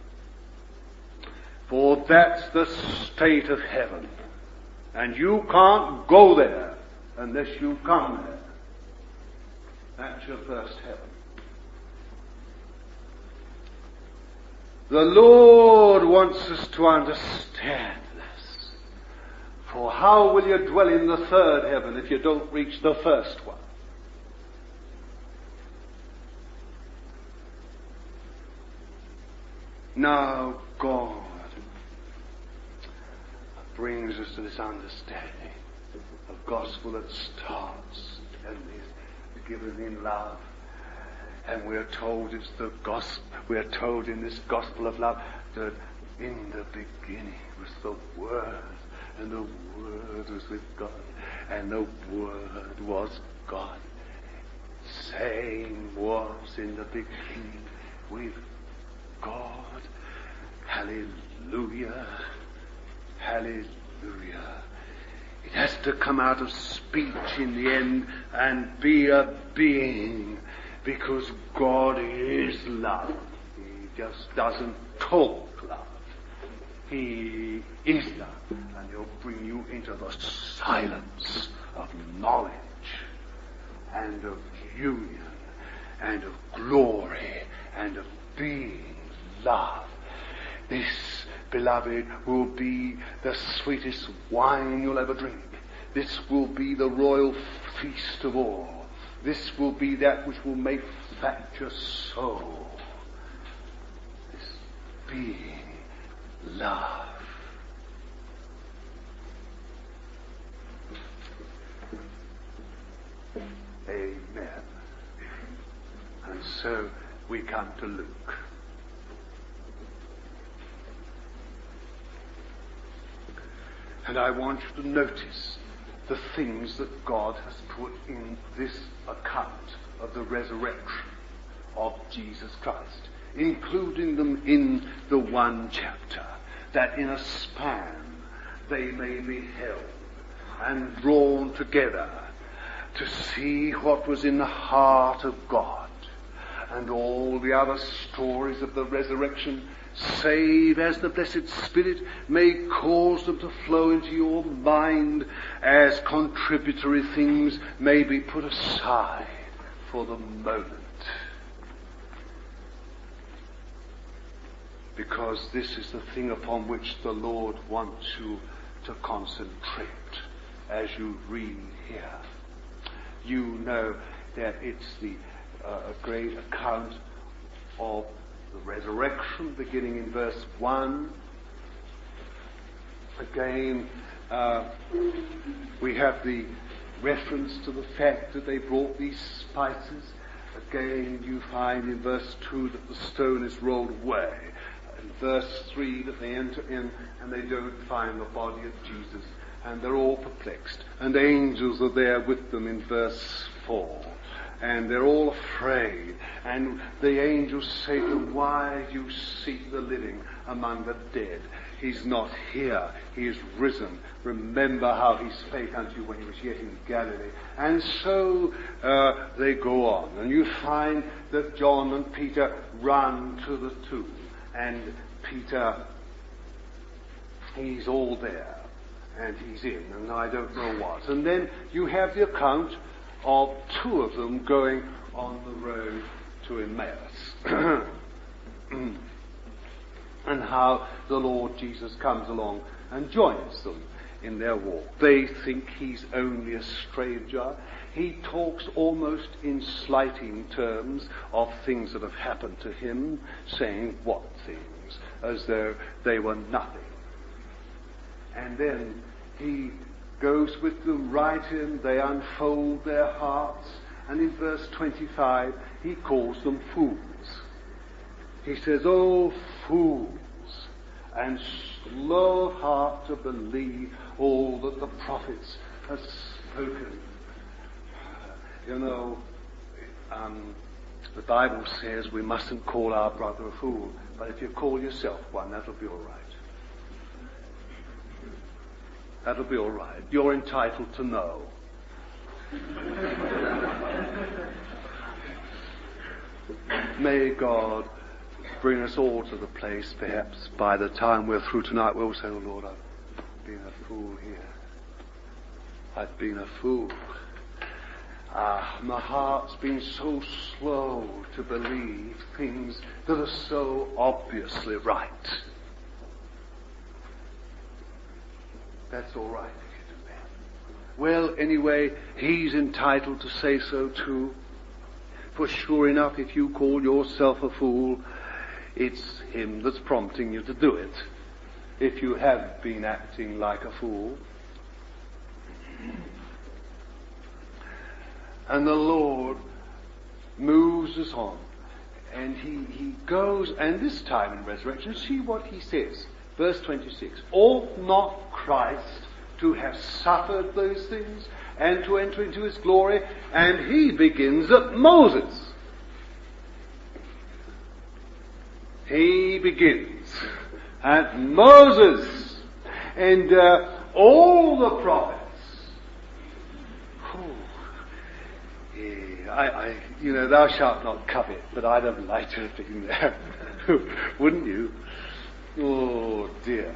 For that's the state of heaven. And you can't go there unless you come there. That's your first heaven. The Lord wants us to understand this. For how will you dwell in the third heaven if you don't reach the first one? Now God brings us to this understanding. A gospel that starts and is given in love. And we are told it's the gospel, we are told in this gospel of love that in the beginning was the Word, and the Word was with God, and the Word was God. Same was in the beginning with God. Hallelujah. Hallelujah. It has to come out of speech in the end and be a being, because God is love. He just doesn't talk love. He is love, and he'll bring you into the silence of knowledge and of union and of glory and of being love. This, beloved, will be the sweetest wine you'll ever drink. This will be the royal feast of all. This will be that which will make fat your soul. This being love. Amen. And so we come to Luke. And I want you to notice the things that God has put in this account of the resurrection of Jesus Christ, including them in the one chapter, that in a span they may be held and drawn together to see what was in the heart of God, and all the other stories of the resurrection, save as the blessed Spirit may cause them to flow into your mind as contributory things may be put aside for the moment. Because this is the thing upon which the Lord wants you to concentrate as you read here. You know that it's the uh, a great account of the resurrection, beginning in verse one. Again, uh, we have the reference to the fact that they brought these spices. Again, you find in verse two that the stone is rolled away. In verse three that they enter in and they don't find the body of Jesus. And they're all perplexed. And angels are there with them in verse four. And they're all afraid. And the angels say to them, why do you seek the living among the dead? He's not here. He is risen. Remember how he spake unto you when he was yet in Galilee. And so uh, they go on. And you find that John and Peter run to the tomb. And Peter, he's all there. And he's in, and I don't know what. And then you have the account of two of them going on the road to Emmaus. And how the Lord Jesus comes along and joins them in their walk. They think he's only a stranger. He talks almost in slighting terms of things that have happened to him, saying what things, as though they were nothing. And then he goes with them right in, they unfold their hearts, and in verse twenty-five he calls them fools. He says, "Oh, fools, and slow of heart to believe all that the prophets have spoken." You know, um, the Bible says we mustn't call our brother a fool, but if you call yourself one, that'll be all right. That'll be all right. You're entitled to know. May God bring us all to the place, perhaps by the time we're through tonight, we'll say, "Oh Lord, I've been a fool here. I've been a fool. Ah, my heart's been so slow to believe things that are so obviously right." That's all right if you do that. Well, anyway, he's entitled to say so too. For sure enough, if you call yourself a fool, it's him that's prompting you to do it. If you have been acting like a fool. And the Lord moves us on. And he, he goes, and this time in resurrection, see what he says. Verse twenty-six, "Ought not Christ to have suffered those things and to enter into his glory?" And he begins at Moses. He begins at Moses and uh, all the prophets. Yeah, I, I, you know, "Thou shalt not covet," but I'd have liked to have been there, wouldn't you? Oh dear.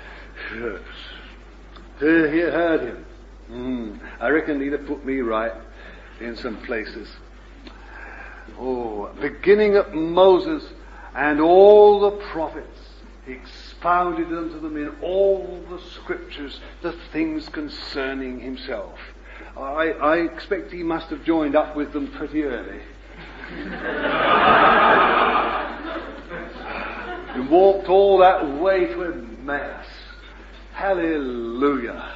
He heard him. Mm, I reckon he'd have put me right in some places. Oh, beginning at Moses and all the prophets, he expounded unto them in all the scriptures the things concerning himself. I, I expect he must have joined up with them pretty early. He walked all that way to Emmaus. Hallelujah.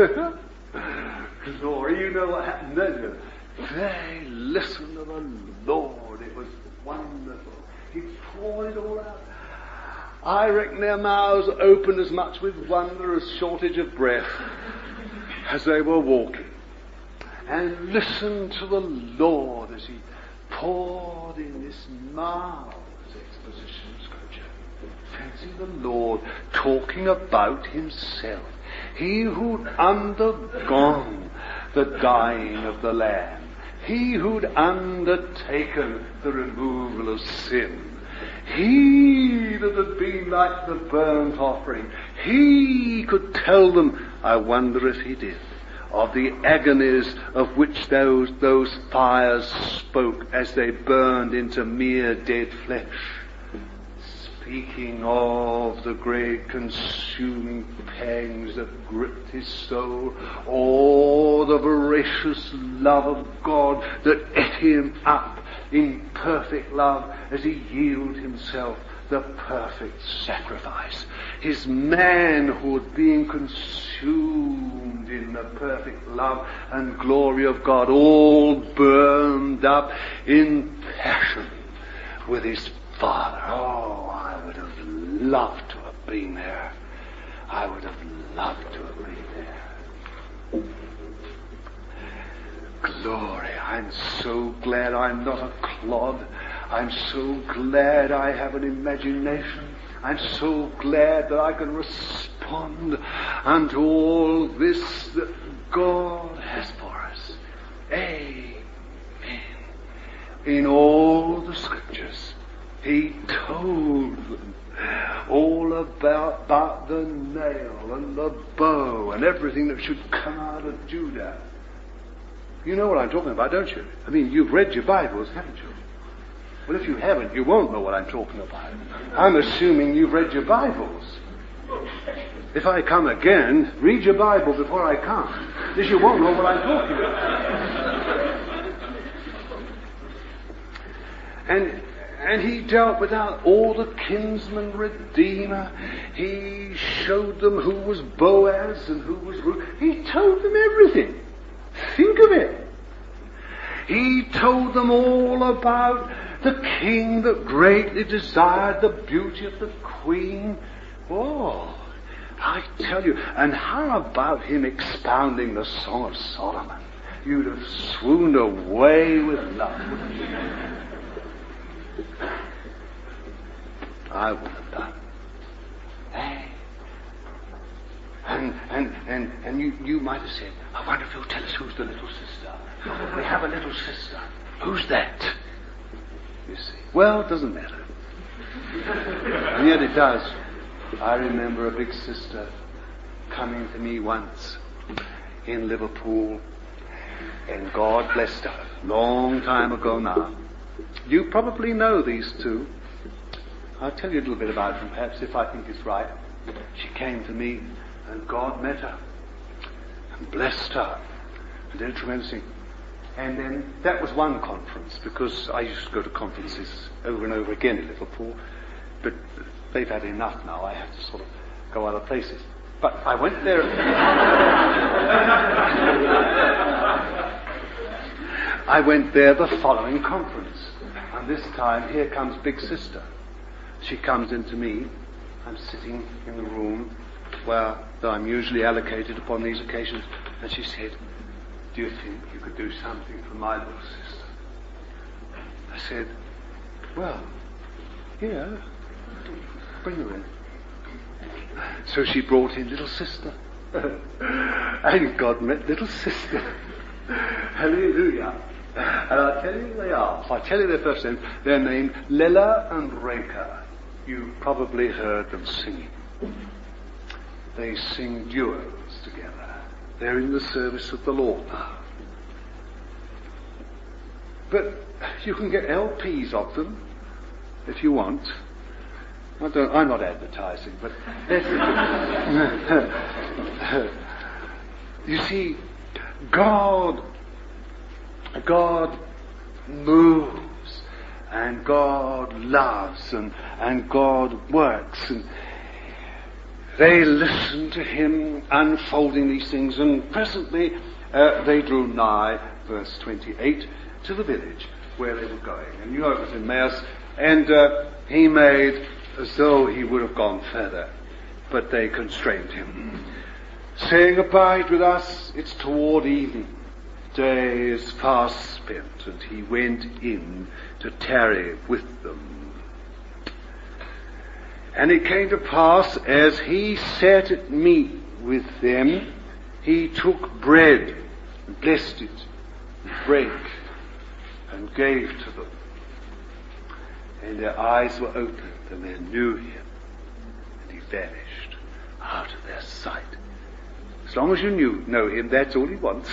Glory, you know what happened then? They listened to the Lord. It was wonderful. He poured it all out. I reckon their mouths opened as much with wonder as shortage of breath as they were walking. And listened to the Lord as he poured in this marvelous exposition of Scripture. Fancy the Lord talking about himself. He who'd undergone the dying of the Lamb. He who'd undertaken the removal of sin. He that had been like the burnt offering. He could tell them, I wonder if he did, of the agonies of which those, those fires spoke as they burned into mere dead flesh. Speaking of the great consuming pangs that gripped his soul, or the voracious love of God that ate him up in perfect love as he yielded himself the perfect sacrifice. His manhood being consumed in the perfect love and glory of God, all burned up in passion with his Father. Oh, I would have loved to have been there. I would have loved to have been there. Glory, I'm so glad I'm not a clod. I'm so glad I have an imagination. I'm so glad that I can respond unto all this that God has for us. Amen. In all the scriptures, he told them all about, about the nail and the bow and everything that should come out of Judah. You know what I'm talking about, don't you? I mean, you've read your Bibles, haven't you? Well, if you haven't, you won't know what I'm talking about. I'm assuming you've read your Bibles. if I come again, read your Bible before I come. Because you won't know what I'm talking about. And and he dealt with all the kinsman redeemer. He showed them who was Boaz and who was Ruth. He told them everything. Think of it. He told them all about the king that greatly desired the beauty of the queen. Oh, I tell you. And how about him expounding the Song of Solomon? You'd have swooned away with love, wouldn't you? I would have done. Hey. And, and, and, and you, you might have said, I wonder if he'll tell us who's the little sister. We have a little sister. Who's that? You see. Well, it doesn't matter. And yet it does. I remember a big sister coming to me once in Liverpool, and God blessed her. Long time ago now. You probably know these two. I'll tell you a little bit about them, perhaps, if I think it's right. She came to me, and God met her and blessed her and did a tremendous thing. And then that was one conference, because I used to go to conferences over and over again in Liverpool, but they've had enough now. I have to sort of go other places. But I went there. I went there the following conference, and this time here comes Big Sister. She comes into me. I'm sitting in the room where I'm usually allocated upon these occasions, and she said, do you think you could do something for my little sister? I said, well, yeah, bring her in. So she brought in little sister. And God met little sister. Hallelujah. And I'll tell you who they are. I'll tell you their first names. They're named Lilla and Reka. You've probably heard them singing. They sing duos together. They're in the service of the Lord now. But you can get L Ps of them if you want. I don't, I'm not advertising, but you see, God, God moves, and God loves, and, and God works, and they listened to him unfolding these things, and presently uh, they drew nigh, verse twenty-eight, to the village where they were going. And you know it was Emmaus, and uh, he made as though he would have gone further, but they constrained him, saying, abide with us, it's toward evening, day is fast spent. And he went in to tarry with them. And it came to pass, as he sat at meat with them, he took bread, and blessed it, and brake, and gave to them. And their eyes were opened, and they knew him, and he vanished out of their sight. As long as you knew, know him, that's all he wants.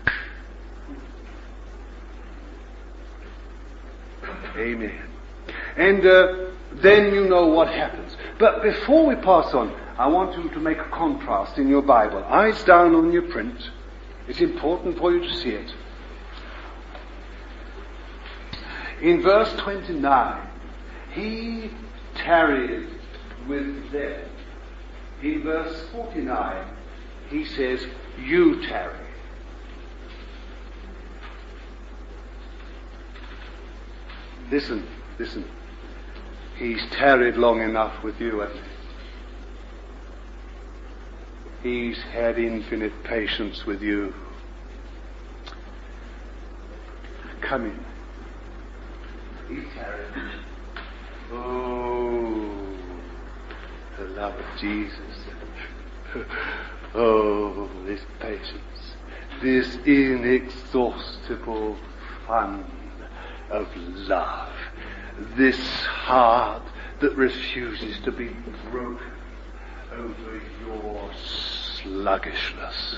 Amen. And uh, then you know what happens. But before we pass on, I want you to make a contrast in your Bible. Eyes down on your print. It's important for you to see it. In verse twenty-nine, he tarried with them. In verse forty-nine, he says, you tarry. Listen, listen. He's tarried long enough with you, hasn't he? He's had infinite patience with you. Come in. He tarried. Oh, the love of Jesus. Oh, this patience. This inexhaustible fund of love. This heart that refuses to be broken over your sluggishness.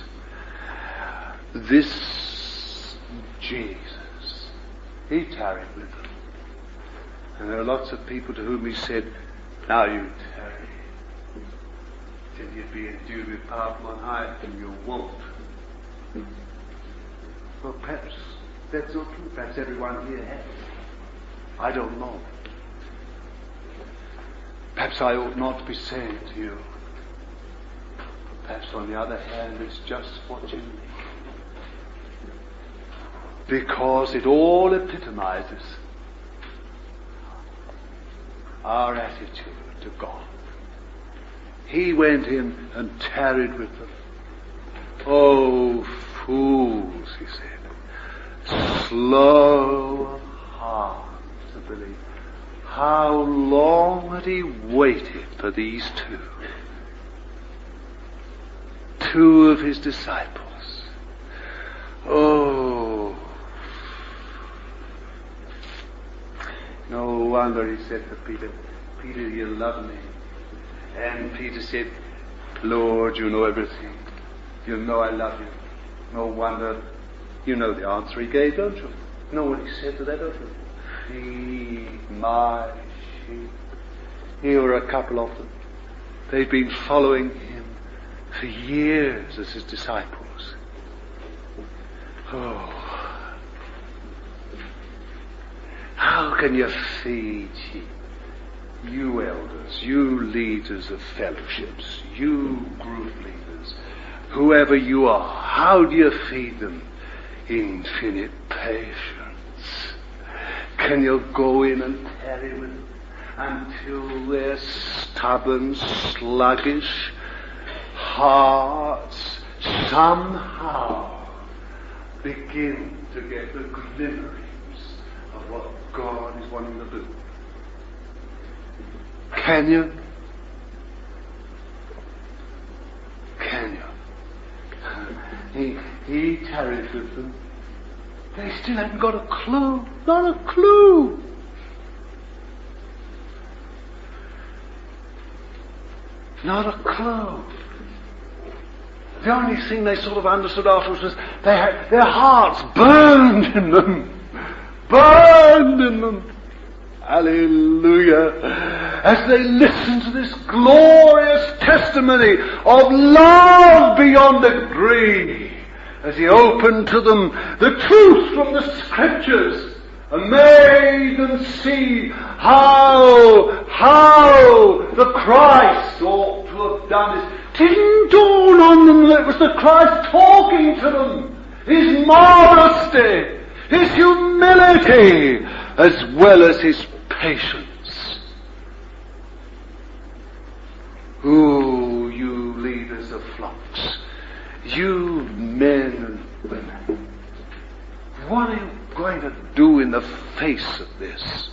This Jesus, he tarried with them. And there are lots of people to whom he said, now you tarry. till you be endued with power from on high, and you won't. Well, perhaps that's not true. Perhaps everyone here has. I don't know. Perhaps I ought not to be saying to you. Perhaps on the other hand, it's just what you need. Because it all epitomizes our attitude to God. He went in and tarried with them. Oh, fools, he said, slow of heart to believe. How long had he waited for these two? Two of his disciples. Oh, no wonder he said to Peter, Peter, you love me. And Peter said, Lord, you know everything. You know I love you. No wonder. You know the answer he gave, don't you? You know what he said to that, don't you? Feed my sheep. Here were a couple of them. They'd been following him for years as his disciples. Oh. How can you feed sheep? You elders, you leaders of fellowships, you group leaders, whoever you are, how do you feed them? Infinite patience. Can you go in and tarry with them until their stubborn, sluggish hearts somehow begin to get the glimmerings of what God is wanting to do? Can you? Can you? He, he tarried with them. They still haven't got a clue. Not a clue. Not a clue. The only thing they sort of understood afterwards was they had their hearts burned in them. Burned in them. Hallelujah. As they listen to this glorious testimony of love beyond degree, as he opened to them the truth from the scriptures and made them see how, how the Christ ought to have done this. Didn't dawn on them that it was the Christ talking to them. His modesty, his humility, as well as his patience. Ooh, you leaders of flocks, you men and women, what are you going to do in the face of this?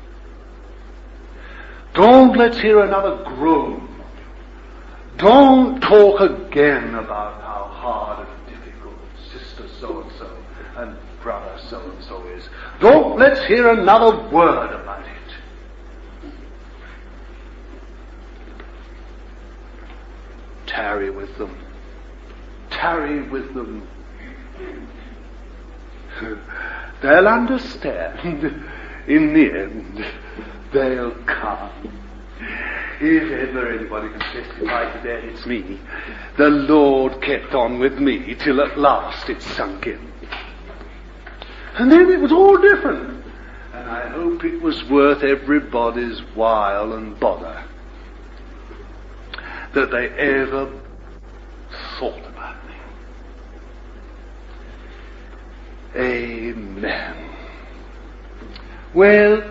Don't let's hear another groan. Don't talk again about how hard and difficult sister so-and-so and brother so-and-so is. Don't let's hear another word about it. Tarry with them. Tarry with them. They'll understand. In the end, they'll come. If ever anybody can testify to that, it's me. The Lord kept on with me till at last it sunk in. And then it was all different. And I hope it was worth everybody's while and bother that they ever thought about me. Amen. Well,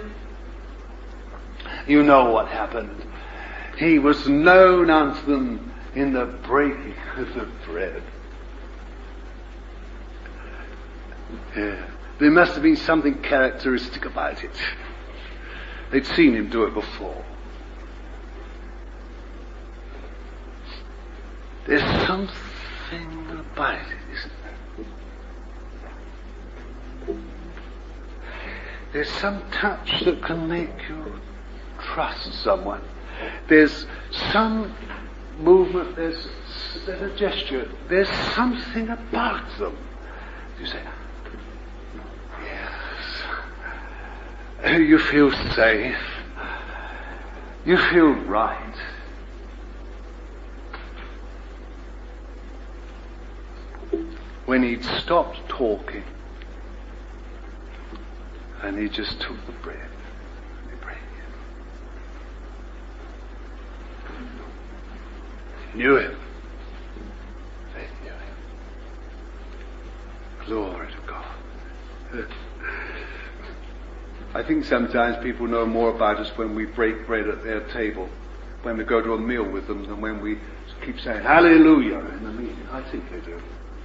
you know what happened. He was known unto them in the breaking of the bread. Yeah. There must have been something characteristic about it. They'd seen him do it before. There's something about it, isn't there? There's some touch that can make you trust someone. There's some movement, there's, there's a gesture, there's something about them. You say, yes, you feel safe, you feel right. when he'd stopped talking and he just took the bread and he broke it. They knew him. They knew him. Glory to God. I think sometimes people know more about us when we break bread at their table, when we go to a meal with them, than when we keep saying hallelujah in the meeting. I think they do.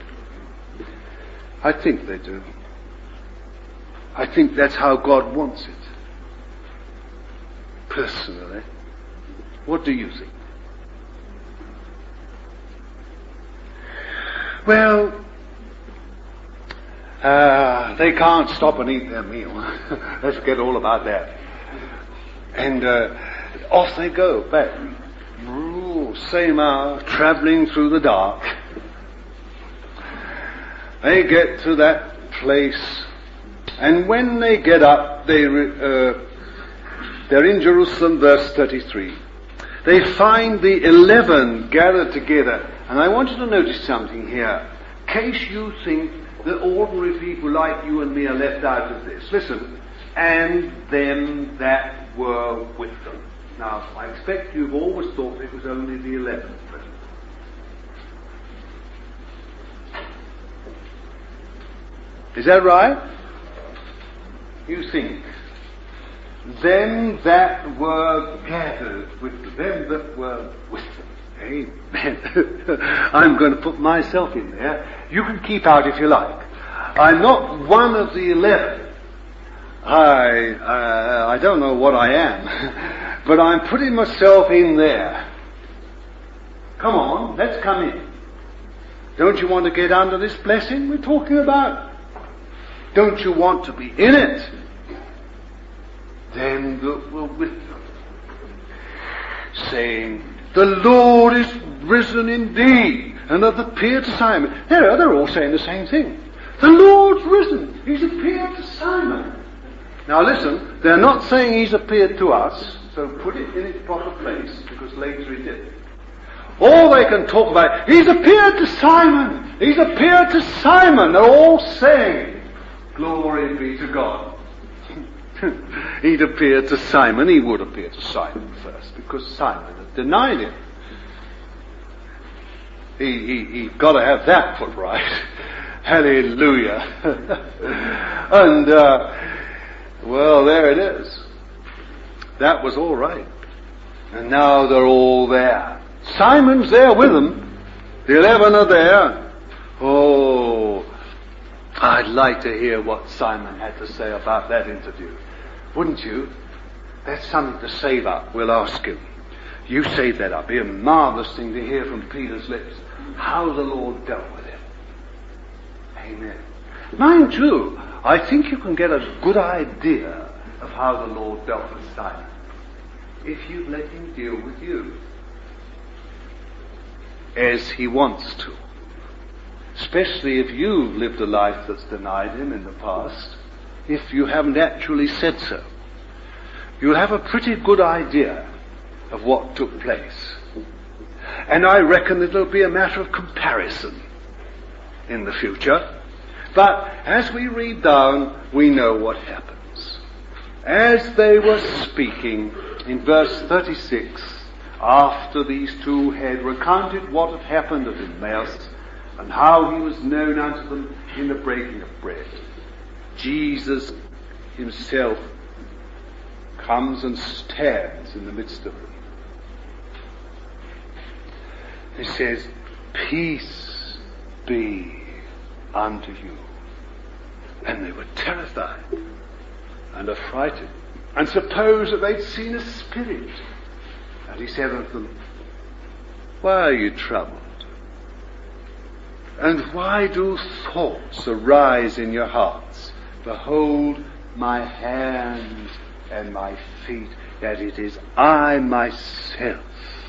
I think they do. I think that's how God wants it. Personally. What do you think? Well, uh, they can't stop and eat their meal. Let's forget all about that. And uh, off they go back. Ooh, same hour, travelling through the dark. They get to that place, and when they get up, they uh, they're in Jerusalem, verse thirty-three. They find the eleven gathered together, and I want you to notice something here, in case you think that ordinary people like you and me are left out of this. Listen, and them that were with them. Now, I expect you've always thought it was only the eleven. Is that right? You think. Them that were gathered with them, them that were with them. Amen. I'm going to put myself in there. You can keep out if you like. I'm not one of the eleven. I, uh, I don't know what I am, but I'm putting myself in there. Come on, let's come in. Don't you want to get under this blessing we're talking about? Don't you want to be in it? Then that were with them, saying, the Lord is risen indeed, and hath appeared to Simon. They're, they're all saying the same thing. The Lord's risen. He's appeared to Simon. Now listen, they're not saying he's appeared to us, so put it in its proper place, because later he did. All they can talk about, he's appeared to Simon. He's appeared to Simon. They're all saying, glory be to God. He'd appeared to Simon. He would appear to Simon first, because Simon had denied him. He, he, he'd got to have that put right. Hallelujah. And, uh, well, there it is. That was all right. And now they're all there. Simon's there with them. The eleven are there. Oh, I'd like to hear what Simon had to say about that interview. Wouldn't you? That's something to save up. We'll ask him. You save that up. It'd be a marvelous thing to hear from Peter's lips how the Lord dealt with him. Amen. Mind you, I think you can get a good idea of how the Lord dealt with Simon if you let him deal with you as he wants to. Especially if you've lived a life that's denied him in the past, if you haven't actually said so. You'll have a pretty good idea of what took place. And I reckon it'll be a matter of comparison in the future. But as we read down, we know what happens. As they were speaking, in verse thirty-six, after these two had recounted what had happened at Emmaus, and how he was known unto them in the breaking of bread, Jesus himself comes and stands in the midst of them. He says, peace be unto you. And they were terrified and affrighted, and supposed that they'd seen a spirit. And he said unto them, why are you troubled? And why do thoughts arise in your hearts? Behold my hands and my feet, that it is I myself.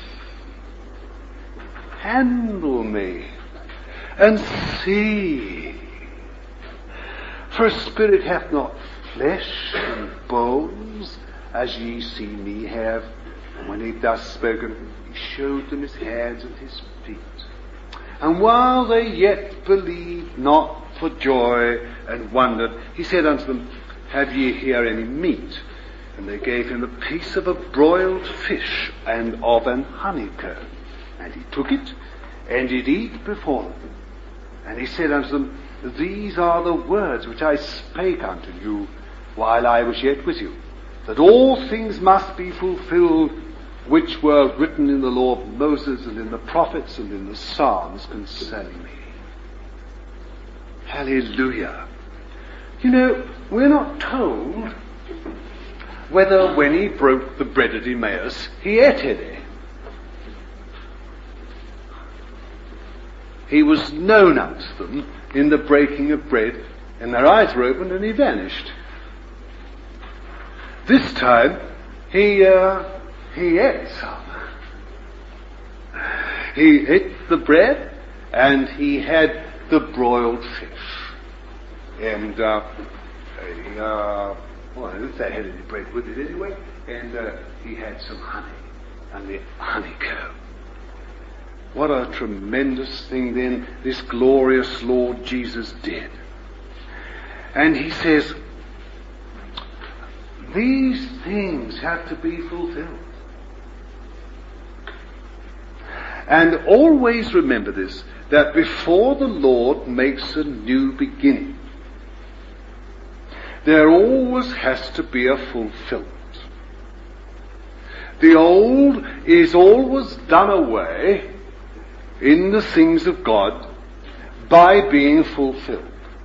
Handle me and see. For a spirit hath not flesh and bones, as ye see me have. And when he thus spoken, he showed them his hands and his feet. And while they yet believed not for joy and wondered, he said unto them, Have ye here any meat? And they gave him a piece of a broiled fish and of an honeycomb. And he took it, and did eat before them. And he said unto them, These are the words which I spake unto you while I was yet with you, that all things must be fulfilled which were written in the law of Moses and in the prophets and in the Psalms concerning me. Hallelujah. You know, we're not told whether when he broke the bread at Emmaus, he ate any. He was known unto them in the breaking of bread, and their eyes were opened and he vanished. This time, he, uh, he ate some. He ate the bread, and he had the broiled fish. And, uh, he, uh, well, I don't know if they had any bread with it anyway, and uh, he had some honey, and the honeycomb. What a tremendous thing then this glorious Lord Jesus did. And he says, these things have to be fulfilled. And always remember this, that before the Lord makes a new beginning, there always has to be a fulfillment. The old is always done away in the things of God by being fulfilled.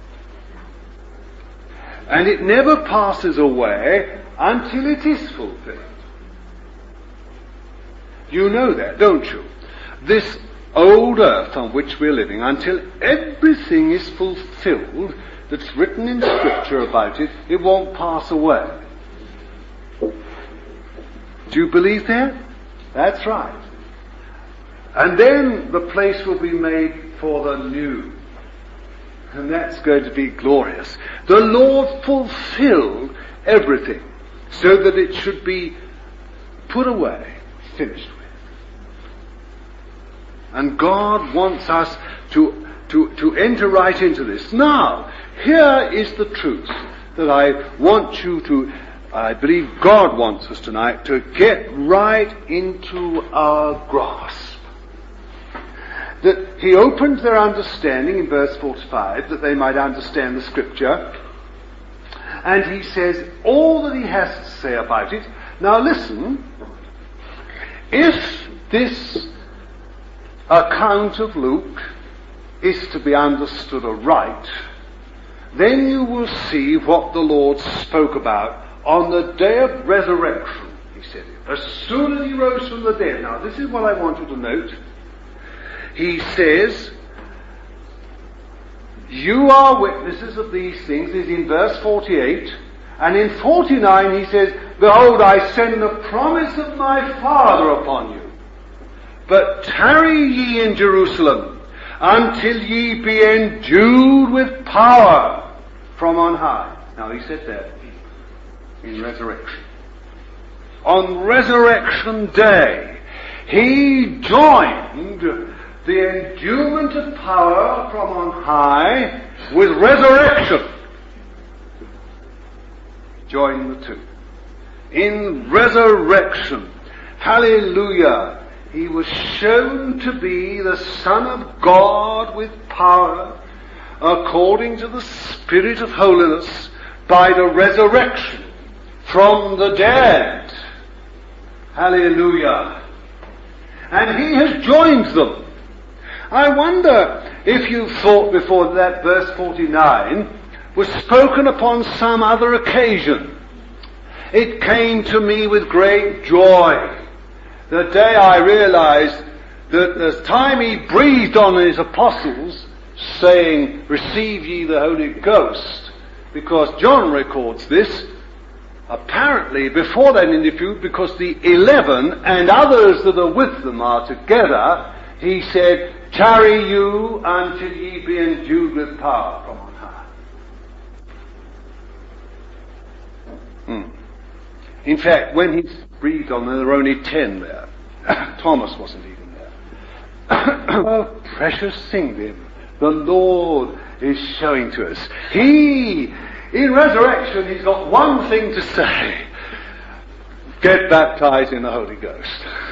And it never passes away until it is fulfilled. You know that, don't you? This old earth on which we're living, until everything is fulfilled that's written in Scripture about it, it won't pass away. Do you believe that? That's right. And then the place will be made for the new. And that's going to be glorious. The Lord fulfilled everything so that it should be put away, finished with. And God wants us to, to, to enter right into this. Now, here is the truth that I want you to, I believe God wants us tonight to get right into our grasp. That he opened their understanding in verse forty-five, that they might understand the Scripture. And he says all that he has to say about it. Now listen, if this account of Luke is to be understood aright, then you will see what the Lord spoke about on the day of resurrection, he said, as soon as he rose from the dead. Now this is what I want you to note. He says, you are witnesses of these things, is in verse forty-eight, and in forty-nine he says, behold, I send the promise of my Father upon you. But tarry ye in Jerusalem until ye be endued with power from on high. Now he said that in resurrection. On resurrection day, he joined the endowment of power from on high with resurrection. Join the two. In resurrection, hallelujah, he was shown to be the Son of God with power according to the Spirit of holiness by the resurrection from the dead. Hallelujah. And he has joined them. I wonder if you thought before that verse forty-nine was spoken upon some other occasion. It came to me with great joy the day I realized that the time he breathed on his apostles, saying, receive ye the Holy Ghost, because John records this, apparently before that interview, because the eleven and others that are with them are together, he said, tarry you until ye be endued with power from on high. Hmm. In fact, when he breathed on them, there were only ten there. Thomas wasn't even there. A precious thing then the Lord is showing to us. He, in resurrection, he's got one thing to say. Get baptized in the Holy Ghost.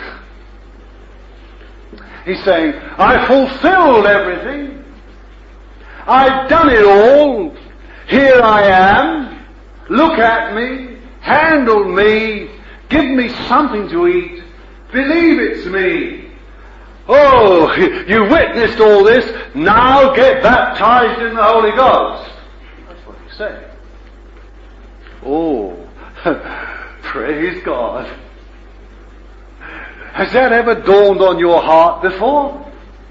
He's saying, I fulfilled everything. I've done it all. Here I am. Look at me. Handle me. Give me something to eat. Believe it's me. Oh, you witnessed all this. Now get baptized in the Holy Ghost. That's what he's saying. Oh, praise God. Has that ever dawned on your heart before?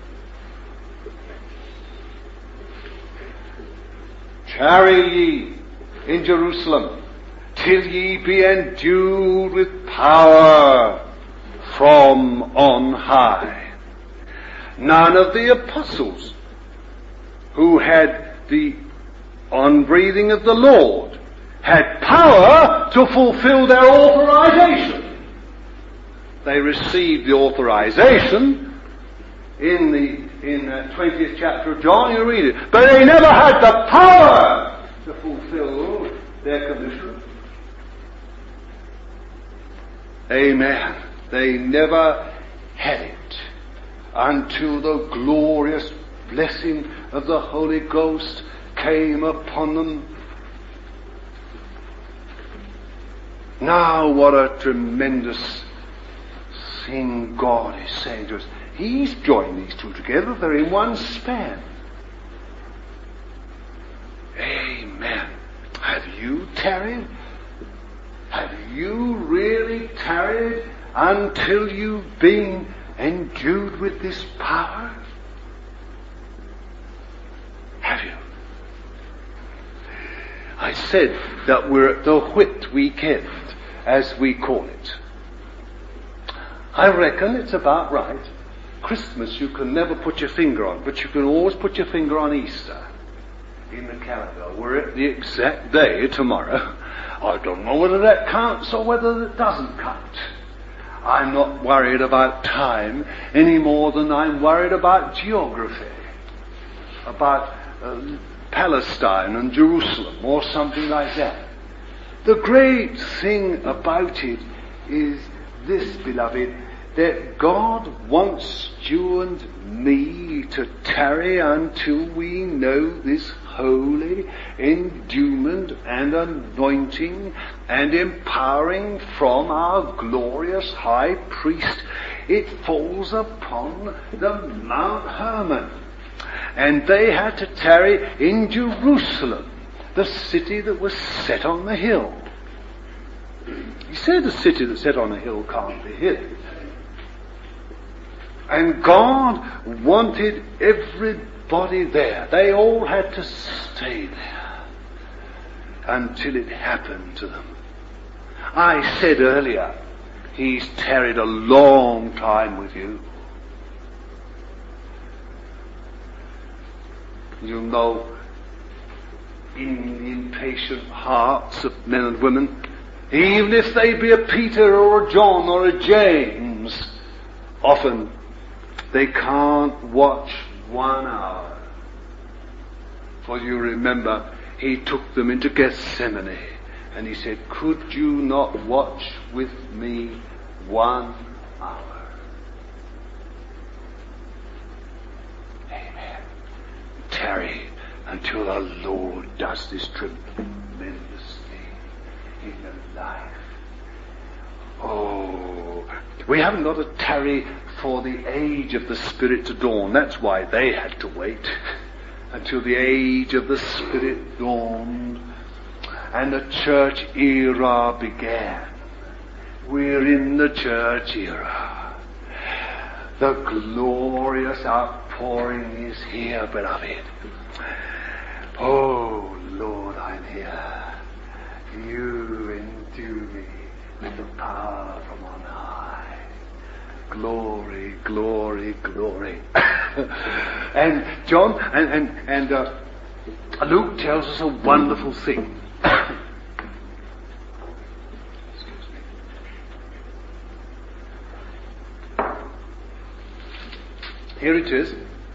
Tarry ye in Jerusalem till ye be endued with power from on high. None of the apostles who had the on-breathing of the Lord had power to fulfill their authorization. They received the authorization in the in the twentieth chapter of John, you read it. But they never had the power to fulfill their commission. Amen. They never had it until the glorious blessing of the Holy Ghost came upon them. Now what a tremendous thing God is saying to us. He's joined these two together. They're in one span. Amen. Have you tarried? Have you really tarried until you've been endued with this power? Have you? I said that we're at the Whit weekend, as we call it. I reckon it's about right. Christmas you can never put your finger on, but you can always put your finger on Easter in the calendar. We're at the exact day tomorrow. I don't know whether that counts or whether it doesn't count. I'm not worried about time any more than I'm worried about geography, about uh, Palestine and Jerusalem or something like that. The great thing about it is this, beloved, that God wants you and me to tarry until we know this holy endowment and anointing and empowering from our glorious high priest. It falls upon the Mount Hermon. And they had to tarry in Jerusalem, the city that was set on the hill. You say the city that's set on a hill can't be hidden. And God wanted everybody there. They all had to stay there until it happened to them. I said earlier, He's tarried a long time with you. You know, in the impatient hearts of men and women, even if they be a Peter or a John or a James, often they can't watch one hour. For you remember, He took them into Gethsemane and He said, could you not watch with me one hour? Amen. Tarry until the Lord does this tremendous thing in your life. Oh, we haven't got to tarry for the age of the Spirit to dawn. That's why they had to wait until the age of the Spirit dawned and the church era began. We're in the church era. The glorious outpouring is here, beloved. Oh, Lord, I'm here. You endue me with the power from on high. Glory, glory, glory. And John and and, and uh, Luke tells us a wonderful thing. Excuse me. Here it is.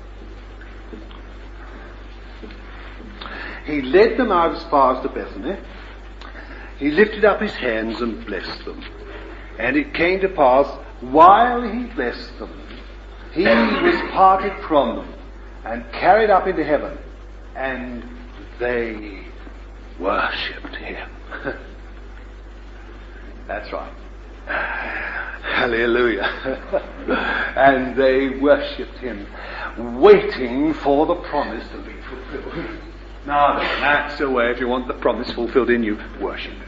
He led them out as far as to Bethany. He lifted up his hands and blessed them. And it came to pass, while he blessed them, he was parted from them and carried up into heaven, and they worshipped him. That's right. Hallelujah. And they worshipped him, waiting for the promise to be fulfilled. Now, that's the way. If you want the promise fulfilled in you, worship him.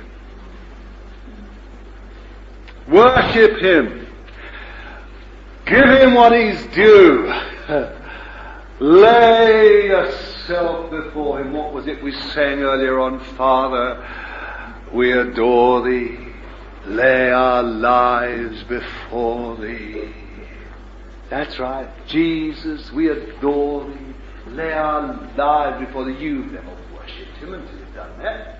Worship him. Give him what he's due. Lay yourself before him. What was it we sang earlier on? Father, we adore thee. Lay our lives before thee. That's right. Jesus, we adore thee. Lay our lives before thee. You've never worshipped him until you've done that.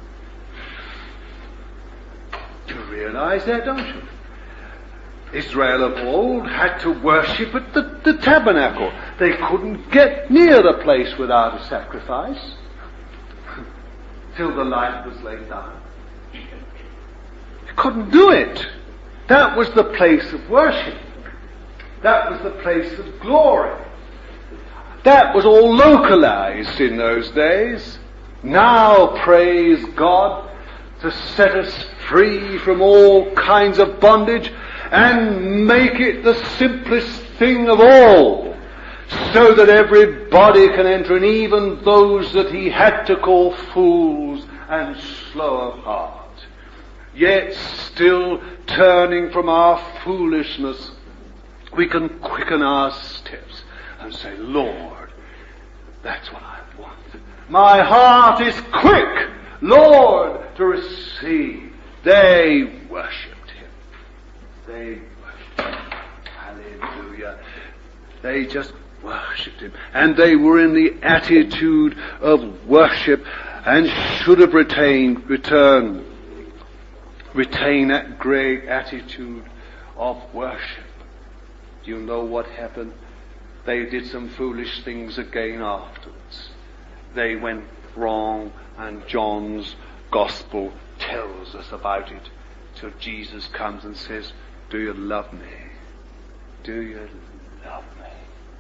You realize that, don't you? Israel of old had to worship at the, the tabernacle. They couldn't get near the place without a sacrifice till the light was laid down. They couldn't do it. That was the place of worship. That was the place of glory. That was all localized in those days. Now, praise God, to set us free from all kinds of bondage and make it the simplest thing of all, so that everybody can enter, and even those that he had to call fools and slow of heart. Yet still turning from our foolishness, we can quicken our steps and say, Lord, that's what I want. My heart is quick, Lord, to receive. They worshipped him. They worshipped him. Hallelujah. They just worshipped him. And they were in the attitude of worship and should have retained, returned, retain that great attitude of worship. Do you know what happened? They did some foolish things again afterwards. They went wrong, and John's Gospel tells us about it till Jesus comes and says, do you love me? Do you love me?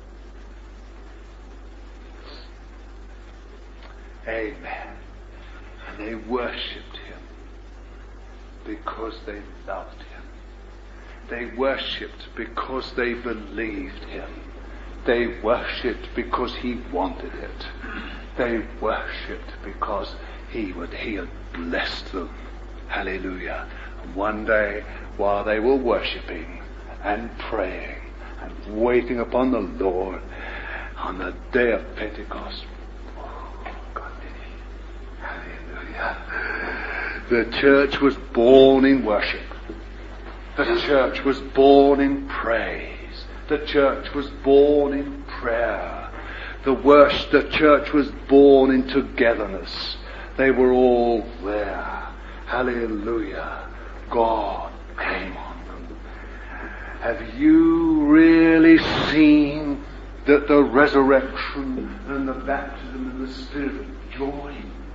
Amen. And they worshipped him because they loved him. They worshipped because they believed him. They worshipped because he wanted it. They worshipped because he would, he had blessed them. Hallelujah. And one day, while they were worshipping and praying and waiting upon the Lord on the day of Pentecost, oh, God did he. Hallelujah. The church was born in worship. The church was born in praise. The church was born in prayer. The worship, the church was born in togetherness. They were all there. Hallelujah. God came on them. Have you really seen that the resurrection and the baptism in the Spirit of joy?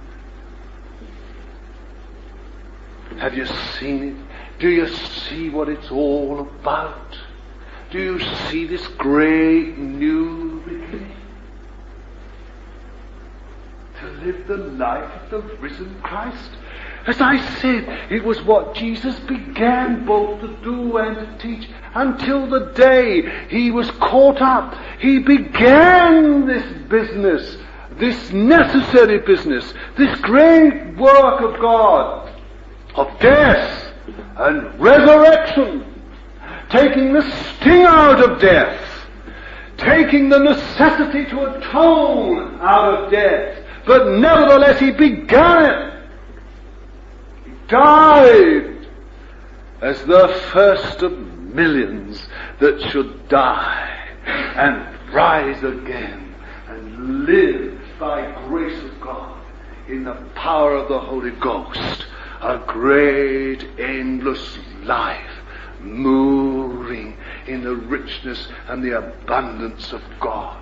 Have you seen it? Do you see what it's all about? Do you see this great new beginning? To live the life of the risen Christ. As I said, it was what Jesus began both to do and to teach until the day he was caught up. He began this business, this necessary business, this great work of God, of death and resurrection, taking the sting out of death, taking the necessity to atone out of death. But nevertheless, he began it. He died as the first of millions that should die and rise again and live by grace of God in the power of the Holy Ghost. A great, endless life moving in the richness and the abundance of God.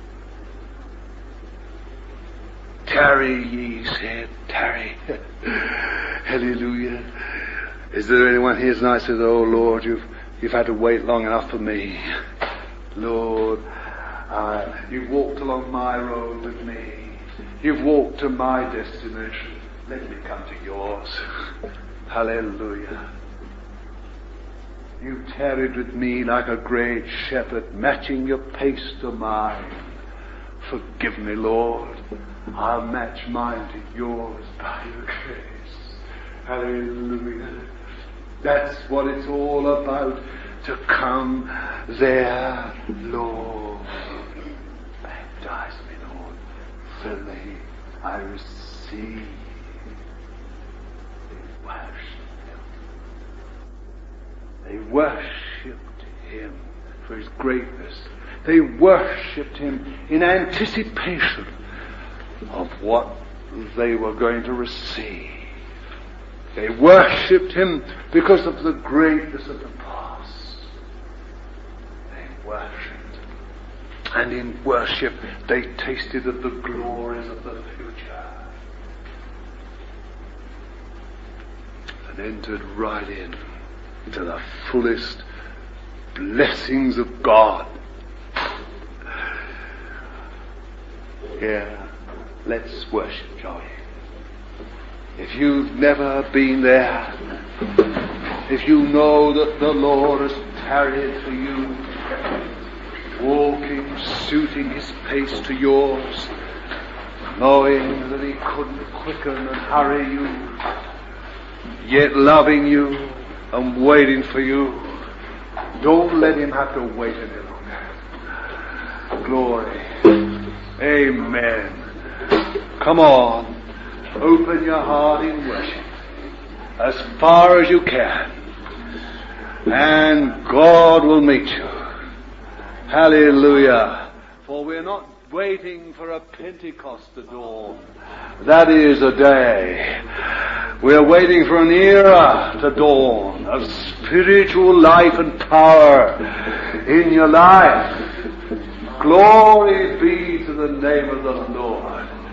Tarry, ye said, tarry. Hallelujah. Is there anyone here tonight who says, oh Lord, you've, you've had to wait long enough for me. Lord, uh, you've walked along my road with me. You've walked to my destination. Let me come to yours. Hallelujah. You tarried with me like a great shepherd, matching your pace to mine. Forgive me, Lord. I'll match mine to yours by your grace. Hallelujah. That's what it's all about, to come there, Lord. Baptize me, Lord. Fill me. I receive. They worshipped him. They worshipped him for his greatness. They worshipped him in anticipation of what they were going to receive. They worshipped him because of the greatness of the past. They worshipped. And in worship they tasted of the glories of the future. And entered right in to the fullest blessings of God. Yeah. Let's worship, shall we? If you've never been there, if you know that the Lord has tarried for you, walking, suiting his pace to yours, knowing that he couldn't quicken and hurry you, yet loving you and waiting for you, don't let him have to wait any longer. Glory. Amen. Come on, open your heart in worship as far as you can, and God will meet you. Hallelujah. For we're not waiting for a Pentecost to dawn. That is a day. We're waiting for an era to dawn of spiritual life and power in your life. Glory be to the name of the Lord.